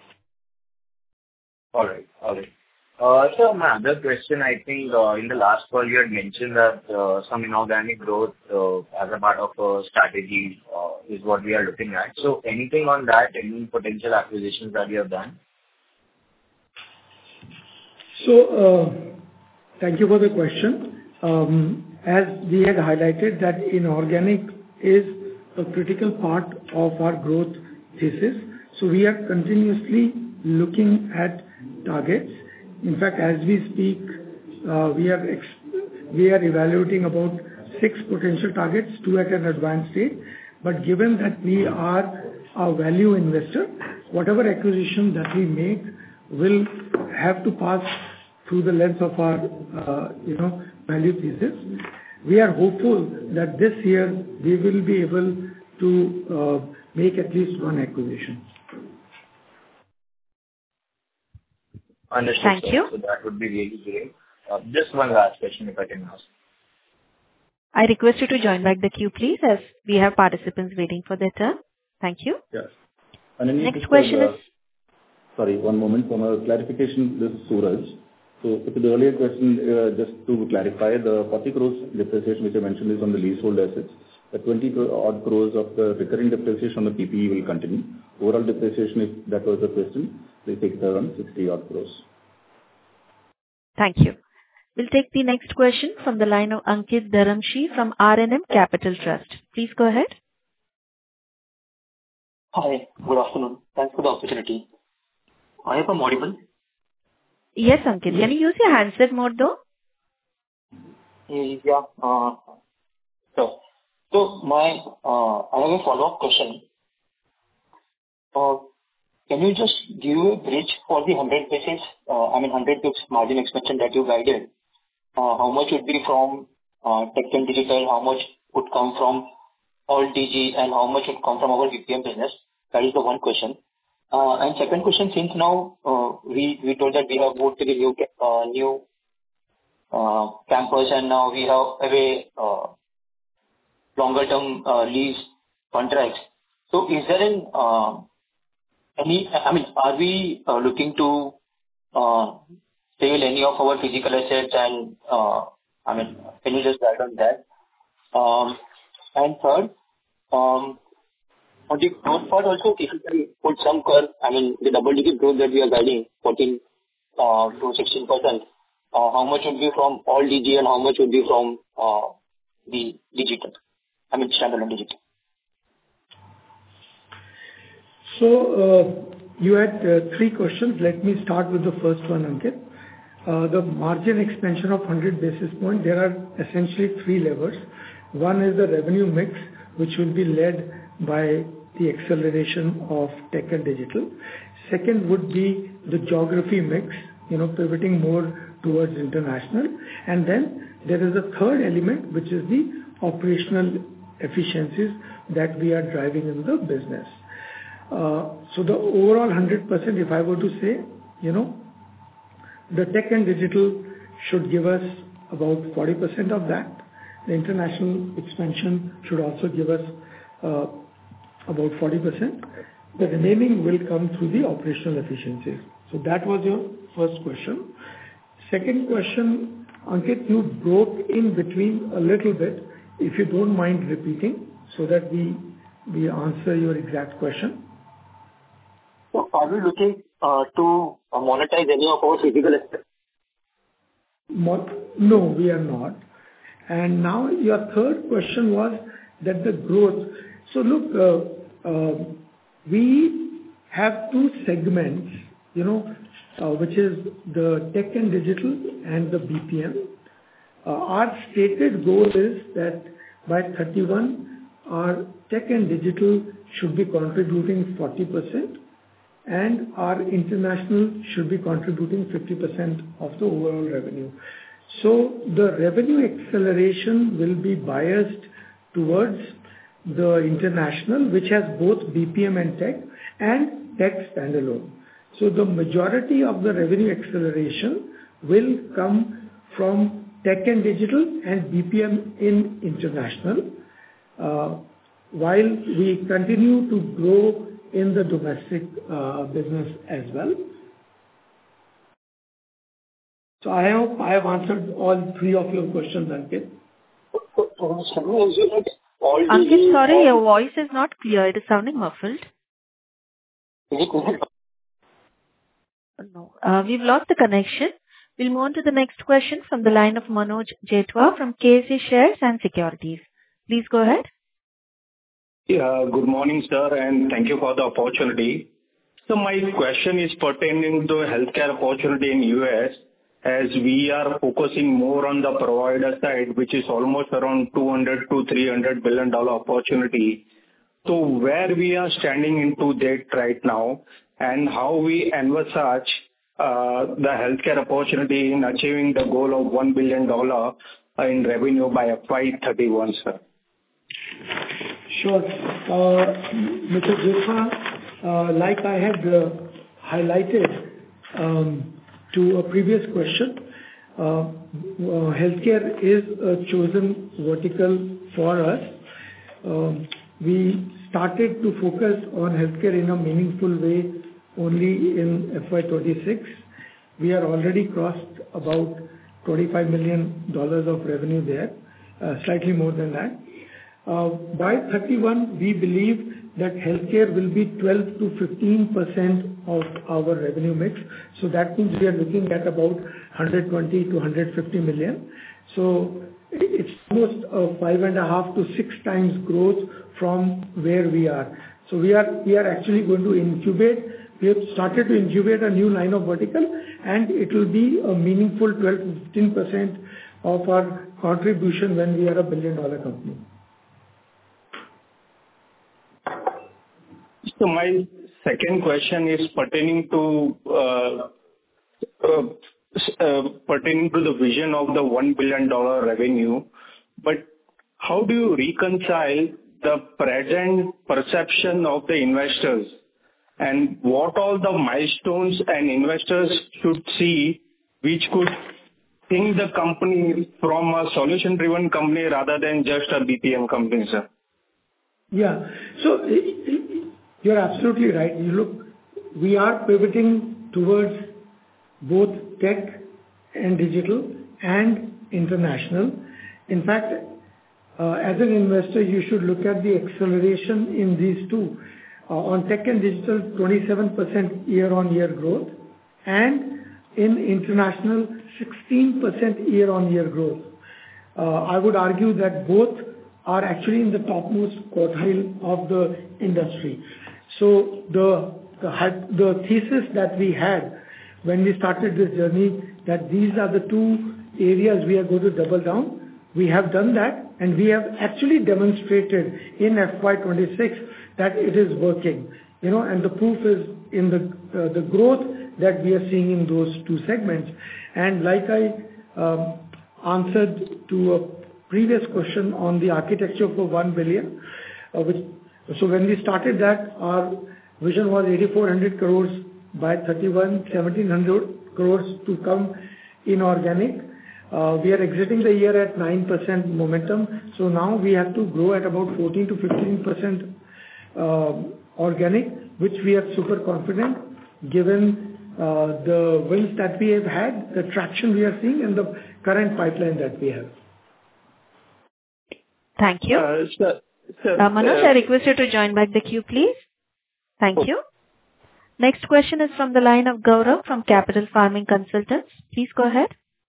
All right. All right. Uh, So my other question, I think, uh, in the last call, you had mentioned that uh, some inorganic growth uh, as a part of a strategy uh, is what we are looking at. So anything on that, any potential acquisitions that you have done? So, uh, thank you for the question. Um, As we had highlighted that inorganic is a critical part of our growth thesis, so we are continuously looking at targets. In fact, as we speak, uh, we are ex- we are evaluating about six potential targets, two at an advanced stage. But given that we are a value investor, whatever acquisition that we make will have to pass through the lens of our, uh, you know, value thesis. We are hopeful that this year we will be able to uh, make at least one acquisition. Understood, Thank sir. you. So that would be really great. Uh, Just one last question, if I can ask. I request you to join back the queue, please, as we have participants waiting for their turn. Thank you. Yes. And then Next just, question uh, is... Sorry, one moment. From a clarification, this is Suraj. So to the earlier question, uh, just to clarify, the forty crores depreciation, which I mentioned, is on the leasehold assets. The twenty odd crores of the recurring depreciation on the P P E will continue. Overall depreciation, if that was the question, we take it around sixty odd crores. Thank you. We'll take the next question from the line of Ankit Dharamshi from R N M Capital Trust. Please go ahead. Hi, good afternoon. Thanks for the opportunity. I am audible. Yes, Ankit. Can you use your handset mode, though? Yeah. uh, So so my, uh, I have a follow-up question. Uh, Can you just give a bridge for the one hundred basis, uh, I mean, one hundred basis margin expansion that you guided? Uh, How much would be from uh, Tech and Digital, how much would come from Alldigi, and how much would come from our B P M business? That is the one question. Uh, And second question, since now uh, we we told that we have moved to the new ca- uh, new uh, campus, and now we have a uh, longer term uh, lease contracts. So is there an uh, any, I mean, are we uh, looking to uh, sell any of our physical assets? And uh, I mean, can you just guide on that? Um, And third, um, on the growth part also, if you can put some curve, I mean, the double-digit growth that we are guiding, fourteen uh, to sixteen percent. Uh, how much would be from all D G and how much would be from uh, the digital? I mean, standalone digital. So, uh, you had uh, three questions. Let me start with the first one, Ankit. Uh, the margin expansion of one hundred basis points, there are essentially three levers. One is the revenue mix, which will be led by the acceleration of tech and digital. Second would be the geography mix, you know, pivoting more towards international. And then there is a third element, which is the operational efficiencies that we are driving in the business. Uh, so the overall one hundred percent, if I were to say, you know, the tech and digital should give us about forty percent of that. The international expansion should also give us uh, about forty percent. The remaining will come through the operational efficiencies. So that was your first question. Second question, Ankit, you broke in between a little bit. If you don't mind repeating so that we we answer your exact question. So are we looking uh, to uh, monetize any of our physical assets? No, we are not. And now your third question was that the growth. So look, uh, uh, we have two segments, you know, uh, which is the tech and digital and the B P M. Uh, our stated goal is that by thirty-one, our tech and digital should be contributing forty percent and our international should be contributing fifty percent of the overall revenue. So the revenue acceleration will be biased towards the international, which has both B P M and tech, and tech standalone. So the majority of the revenue acceleration will come from tech and digital and B P M in international, uh, while we continue to grow in the domestic uh, business as well. So I hope I have answered all three of your questions, Ankit. Ankit, sorry, your voice is not clear. It is sounding muffled. No, uh, we've lost the connection. We'll move on to the next question from the line of Manoj Jetwa from K S E Shares and Securities. Please go ahead. Yeah, good morning, sir, and thank you for the opportunity. So my question is pertaining to healthcare opportunity in U S, as we are focusing more on the provider side, which is almost around two hundred to three hundred billion dollar opportunity. So where we are standing into that right now, and how we envisage uh, the healthcare opportunity in achieving the goal of one billion dollar in revenue by F Y thirty-one, sir. Sure. Uh, Mister Jetwa, uh, like I had uh, highlighted um, to a previous question, uh, uh, healthcare is a chosen vertical for us. Um, we started to focus on healthcare in a meaningful way only in F Y twenty-six. We are already crossed about twenty-five million dollars of revenue there, uh, slightly more than that. Uh, by thirty-one, we believe that healthcare will be twelve to fifteen percent of our revenue mix. So that means we are looking at about one hundred twenty to one hundred fifty million. So it's almost a five and a half to six times growth from where we are. So we are we are actually going to incubate. We have started to incubate a new line of vertical, and it will be a meaningful twelve to fifteen percent of our contribution when we are a billion dollar company. So my second question is pertaining to uh, uh, uh, pertaining to the vision of the one billion dollar revenue. But how do you reconcile the present perception of the investors, and what all the milestones and investors should see which could think the company from a solution-driven company rather than just a B P M company, sir? Yeah. So you're absolutely right. You look, we are pivoting towards both tech and digital and international. In fact, uh, as an investor, you should look at the acceleration in these two. Uh, on tech and digital, twenty-seven percent year-on-year growth, and in international, sixteen percent year-on-year growth. Uh, I would argue that both are actually in the topmost quartile of the industry. So the, the, the thesis that we had when we started this journey, that these are the two areas we are going to double down, we have done that, and we have actually demonstrated in F Y twenty-six that it is working. You know, and the proof is in the uh, the growth that we are seeing in those two segments. And like I um, answered to a previous question on the architecture for one billion, uh, which, so when we started that, our vision was eighty-four hundred crores by thirty-one, seventeen hundred crores to come inorganic. Uh, we are exiting the year at nine percent momentum. So now we have to grow at about fourteen to fifteen percent uh, organic, which we are super confident given uh, the wins that we have had, the traction we are seeing, and the current pipeline that we have. Thank you. Uh, sir, sir, uh, Manoj, uh, I request you to join back the queue, please. Thank you. Next question is from the line of Gaurav from Capital Farming Consultants. Please go ahead.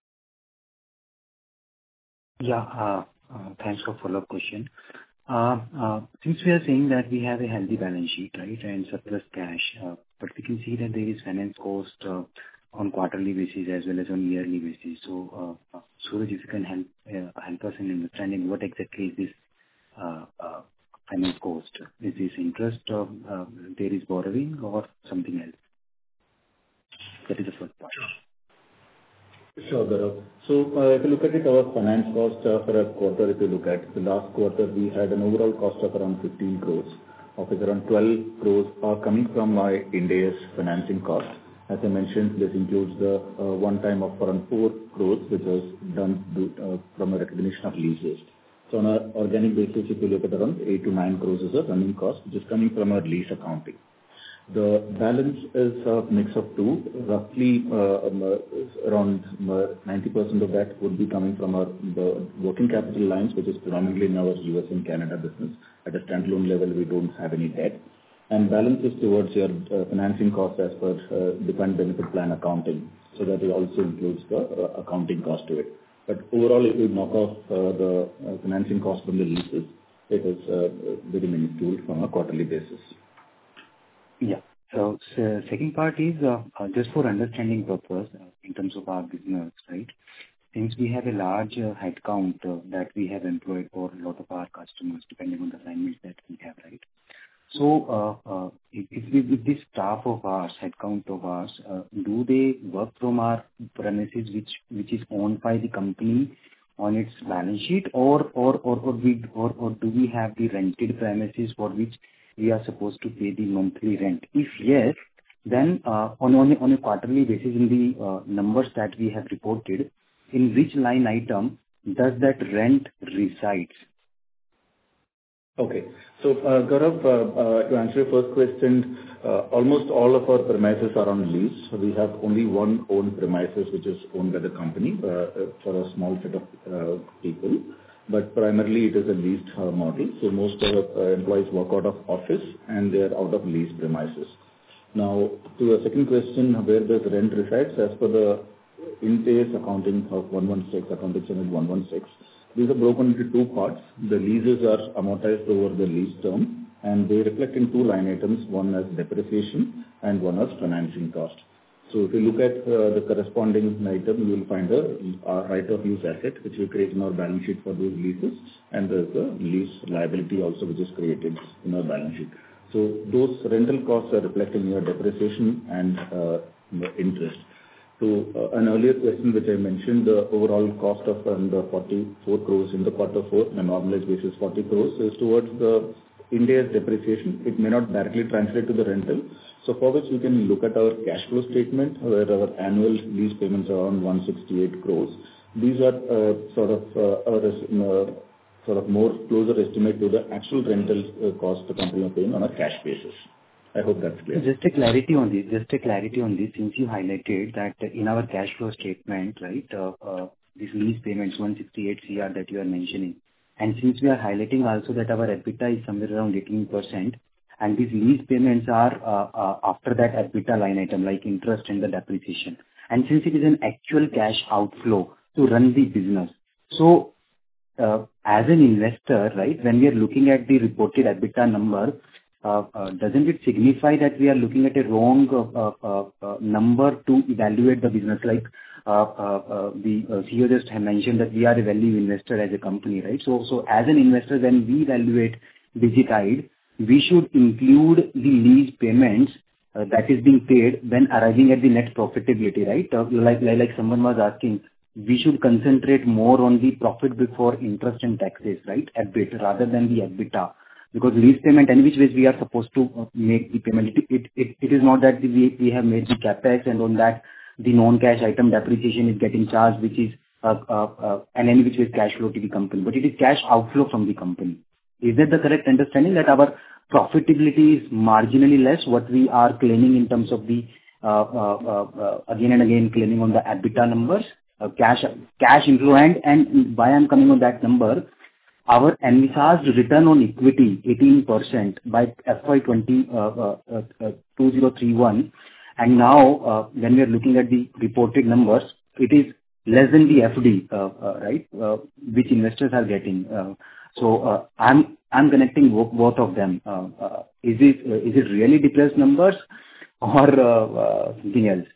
Yeah, uh, uh, thanks for follow-up question. Uh, uh, Since we are saying that we have a healthy balance sheet, right, and surplus cash, uh, but we can see that there is finance cost uh, on quarterly basis as well as on yearly basis. So, uh, uh, Suraj, if you can help uh, help us in understanding what exactly is this uh, uh, finance cost? Is this interest, uh, uh, there is borrowing or something else? That is the first part. Sure, Gaurav. So, uh, if you look at it, our finance cost uh, for a quarter, if you look at the last quarter, we had an overall cost of around fifteen crores, of which around twelve crores are coming from my Ind AS financing cost. As I mentioned, this includes the uh, one time of around four crores, which was done due, uh, from a recognition of leases. So on an organic basis, if you look at around eight to nine crores is a running cost, which is coming from our lease accounting. The balance is a mix of two. Roughly, uh, um, uh, around uh, ninety percent of that would be coming from our the working capital lines, which is predominantly in our U S and Canada business. At a standalone level, we don't have any debt. And balance is towards your uh, financing cost as per uh, defined benefit plan accounting. So that it also includes the uh, accounting cost to it. But overall, if you knock off uh, the uh, financing cost from the leases, it is uh, very minuscule from a quarterly basis. Yeah. So, so second part is uh, uh, just for understanding purpose uh, in terms of our business, right? Since we have a large uh, headcount uh, that we have employed for a lot of our customers, depending on the assignments that we have, right? So, uh, uh, if, if, we, if this staff of ours, headcount of ours, uh, do they work from our premises, which which is owned by the company on its balance sheet, or or or or we or, or do we have the rented premises for which we are supposed to pay the monthly rent? If yes, then uh, on, on, a, on a quarterly basis in the uh, numbers that we have reported, in which line item does that rent resides? Okay. So, uh, Gaurav, uh, uh, to answer your first question, uh, almost all of our premises are on lease. So we have only one owned premises, which is owned by the company uh, for a small set of uh, people. But primarily it is a leased uh, model. So most of the uh, employees work out of office and they are out of lease premises. Now, to the second question, where does rent resides? As per the Ind AS accounting of one sixteen, accounting standard one sixteen, these are broken into two parts. The leases are amortized over the lease term and they reflect in two line items, one as depreciation and one as financing cost. So if you look at uh, the corresponding item, you will find a uh, right of use asset, which we create in our balance sheet for those leases, and there's a lease liability also, which is created in our balance sheet. So those rental costs are reflected in your depreciation and uh, interest. To uh, an earlier question which I mentioned, the overall cost of um, the forty-four crores in the quarter four, on a normalized basis forty crores, is towards the Ind AS depreciation. It may not directly translate to the rental. So for which we can look at our cash flow statement, where our annual lease payments are around one hundred sixty-eight crores. These are uh, sort of uh, our, uh, sort of more closer estimate to the actual rental uh, cost the company are paying on a cash basis. I hope that's clear. Just a clarity on this. Just a clarity on this. Since you highlighted that in our cash flow statement, right, uh, uh, these lease payments, one hundred sixty-eight crore that you are mentioning, and since we are highlighting also that our EBITDA is somewhere around eighteen percent, and these lease payments are uh, uh, after that EBITDA line item, like interest and the depreciation. and since it is an actual cash outflow to run the business. So, uh, as an investor, right, when we are looking at the reported EBITDA number, uh, uh, doesn't it signify that we are looking at a wrong uh, uh, uh, number to evaluate the business? Like uh, uh, uh, the uh, C E O just have mentioned that we are a value investor as a company, right? So, so as an investor, when we evaluate Digitide, we should include the lease payments uh, that is being paid when arriving at the net profitability, right? Uh, like, like like someone was asking, we should concentrate more on the profit before interest and taxes, right? E B I T rather than the EBITDA. Because lease payment, and which ways we are supposed to uh, make the payment. It, it, it, it is not that we, we have made the capex and on that the non-cash item depreciation is getting charged, which is uh, uh, uh, and any which way cash flow to the company. But it is cash outflow from the company. Is that the correct understanding that our profitability is marginally less what we are claiming in terms of the uh, uh, uh, uh, again and again claiming on the EBITDA numbers, uh, cash cash inflow, and and why I'm coming on that number, our envisaged return on equity eighteen percent by F Y twenty, uh, uh, uh, uh, two thousand thirty-one, and now uh, when we are looking at the reported numbers, it is less than the F D, uh, uh, right, uh, which investors are getting. Uh, so uh, I'm I'm connecting both, both of them. Uh, uh, is it uh, is it really depressed numbers or uh, uh, something else?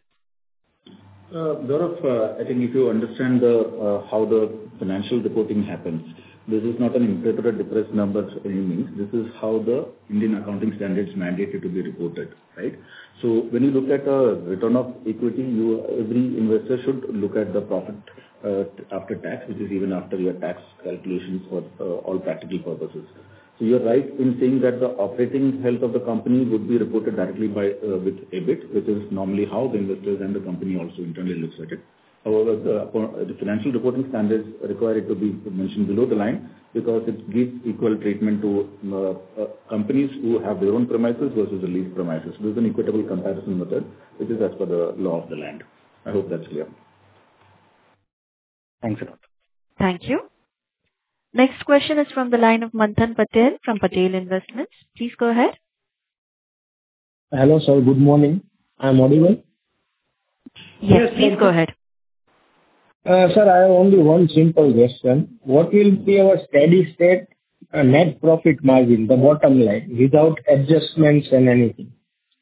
Uh, Gaurav, uh, I think if you understand the uh, how the financial reporting happens, this is not an inflated or depressed numbers by any means. This is how the Indian accounting standards mandate it to be reported, right? So when you look at a return of equity, you every investor should look at the profit uh, after tax, which is even after your tax calculations for uh, all practical purposes. So you're right in saying that the operating health of the company would be reported directly by uh, with E B I T, which is normally how the investors and the company also internally looks at it. However, the, the financial reporting standards require it to be mentioned below the line because it gives equal treatment to uh, uh, companies who have their own premises versus the leased premises. This is an equitable comparison method, which is as per the law of the land. I hope that's clear. Thanks a lot. Thank you. Next question is from the line of Manthan Patel from Patel Investments. Please go ahead. Hello, sir. Good morning. I'm audible? Yes, please go ahead. Uh, sir, I have only one simple question. What will be our steady state uh, net profit margin, the bottom line, without adjustments and anything?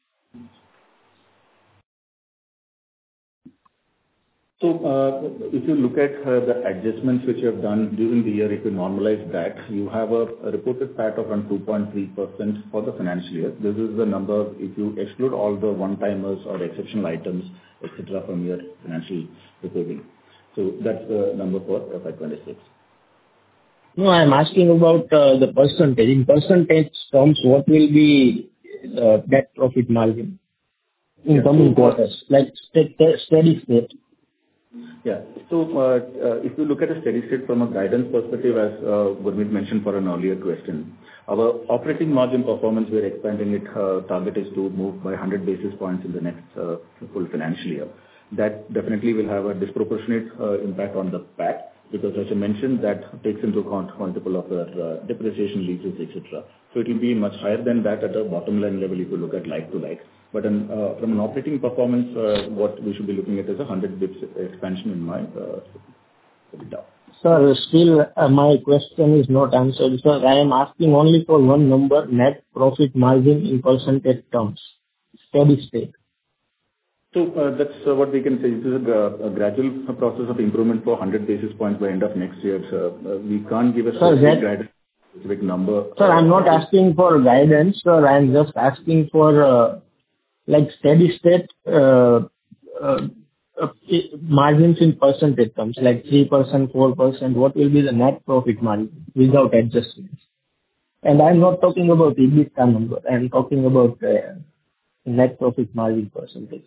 So, uh, if you look at uh, the adjustments which you have done during the year, if you normalize that, you have a, a reported P A T of around two point three percent for the financial year. This is the number if you exclude all the one-timers or exceptional items, et cetera, from your financial reporting. So that's the number for F Y twenty-six. No, I'm asking about uh, the percentage. In percentage terms, what will be the net profit margin in Yeah, coming so, quarters, like st- st- steady state? Yeah. So, uh, uh, if you look at a steady state from a guidance perspective, as uh, Gurmeet mentioned for an earlier question, our operating margin performance, we're expanding it, uh, target is to move by one hundred basis points in the next uh, full financial year. That definitely will have a disproportionate uh, impact on the P A T, because as I mentioned, that takes into account multiple of the uh, depreciation, leases, et cetera. So it will be much higher than that at a bottom line level if you look at like to like. But an, uh, from an operating performance, uh, what we should be looking at is a one hundred basis points expansion in my uh, EBITDA. Sir, still uh, my question is not answered. Sir, I am asking only for one number, net profit margin in percentage terms, steady state. So uh, that's uh, what we can say. This is a, gra- a gradual process of improvement for one hundred basis points by end of next year. So uh, we can't give a specific Sir, that, guidance, specific number. Sir, I'm not asking for guidance, sir. I'm just asking for uh, like steady state uh, uh, uh, margins in percentage terms, like three percent, four percent. What will be the net profit margin without adjustments? And I'm not talking about EBITDA number. I'm talking about uh, net profit margin percentage.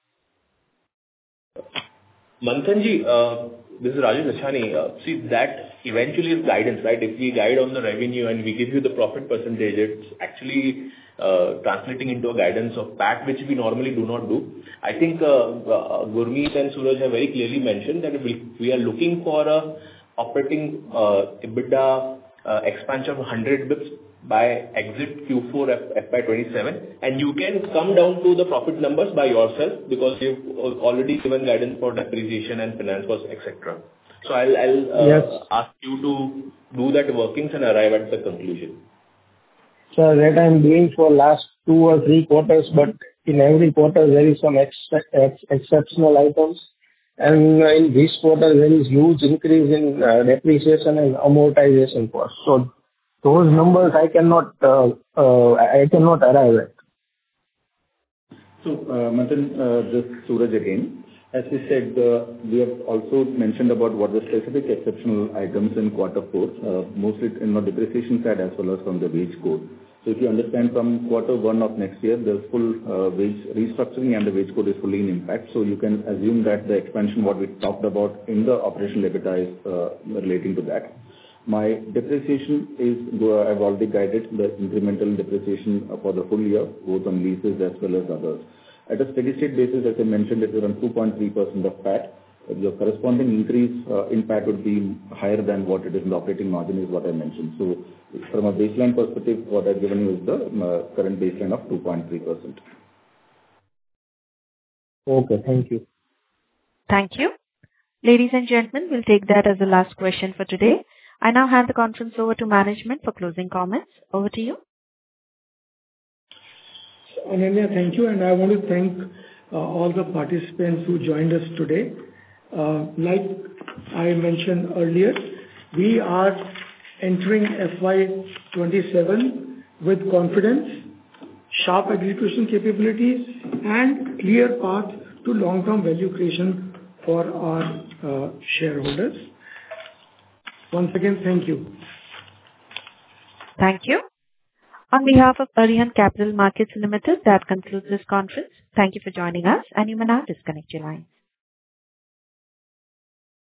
Manthanji, uh, this is Rajesh Lachhani. Uh, see, that eventually is guidance, right? If we guide on the revenue and we give you the profit percentage, it's actually uh, translating into a guidance of P A T, which we normally do not do. I think uh, uh, Gurmeet and Suraj have very clearly mentioned that we, we are looking for a operating uh, EBITDA uh, expansion of one hundred bips by exit Q four F Y twenty-seven, and you can come down to the profit numbers by yourself because you've already given guidance for depreciation and finance costs, et cetera. So I'll I'll uh, Yes. ask you to do that workings and arrive at the conclusion. So that I'm doing for last two or three quarters, but in every quarter there is some ex- ex- exceptional items. And in this quarter there is huge increase in uh, depreciation and amortization costs. So those numbers I cannot, uh, uh, I cannot arrive at. So, uh, Manthan, uh, this is Suraj again. As we said, uh, we have also mentioned about what the specific exceptional items in quarter four, uh, mostly in the depreciation side as well as from the wage code. So if you understand from quarter one of next year, the full uh, wage restructuring and the wage code is fully in impact. So you can assume that the expansion what we talked about in the operational EBITDA is uh, relating to that. My depreciation is, uh, I've already guided the incremental depreciation for the full year, both on leases as well as others. At a steady state basis, as I mentioned, it's around two point three percent of P A T. The corresponding increase uh, in P A T would be higher than what it is in the operating margin, is what I mentioned. So from a baseline perspective, what I've given you is the uh, current baseline of two point three percent. Okay, thank you. Thank you. Ladies and gentlemen, we'll take that as the last question for today. I now hand the conference over to management for closing comments. Over to you. Ananya, thank you, and I want to thank uh, all the participants who joined us today. Uh, like I mentioned earlier, we are entering F Y twenty-seven with confidence, sharp execution capabilities, and clear path to long-term value creation for our uh, shareholders. Once again, thank you. Thank you. On behalf of Arihant Capital Markets Limited, that concludes this conference. Thank you for joining us, and you may now disconnect your line.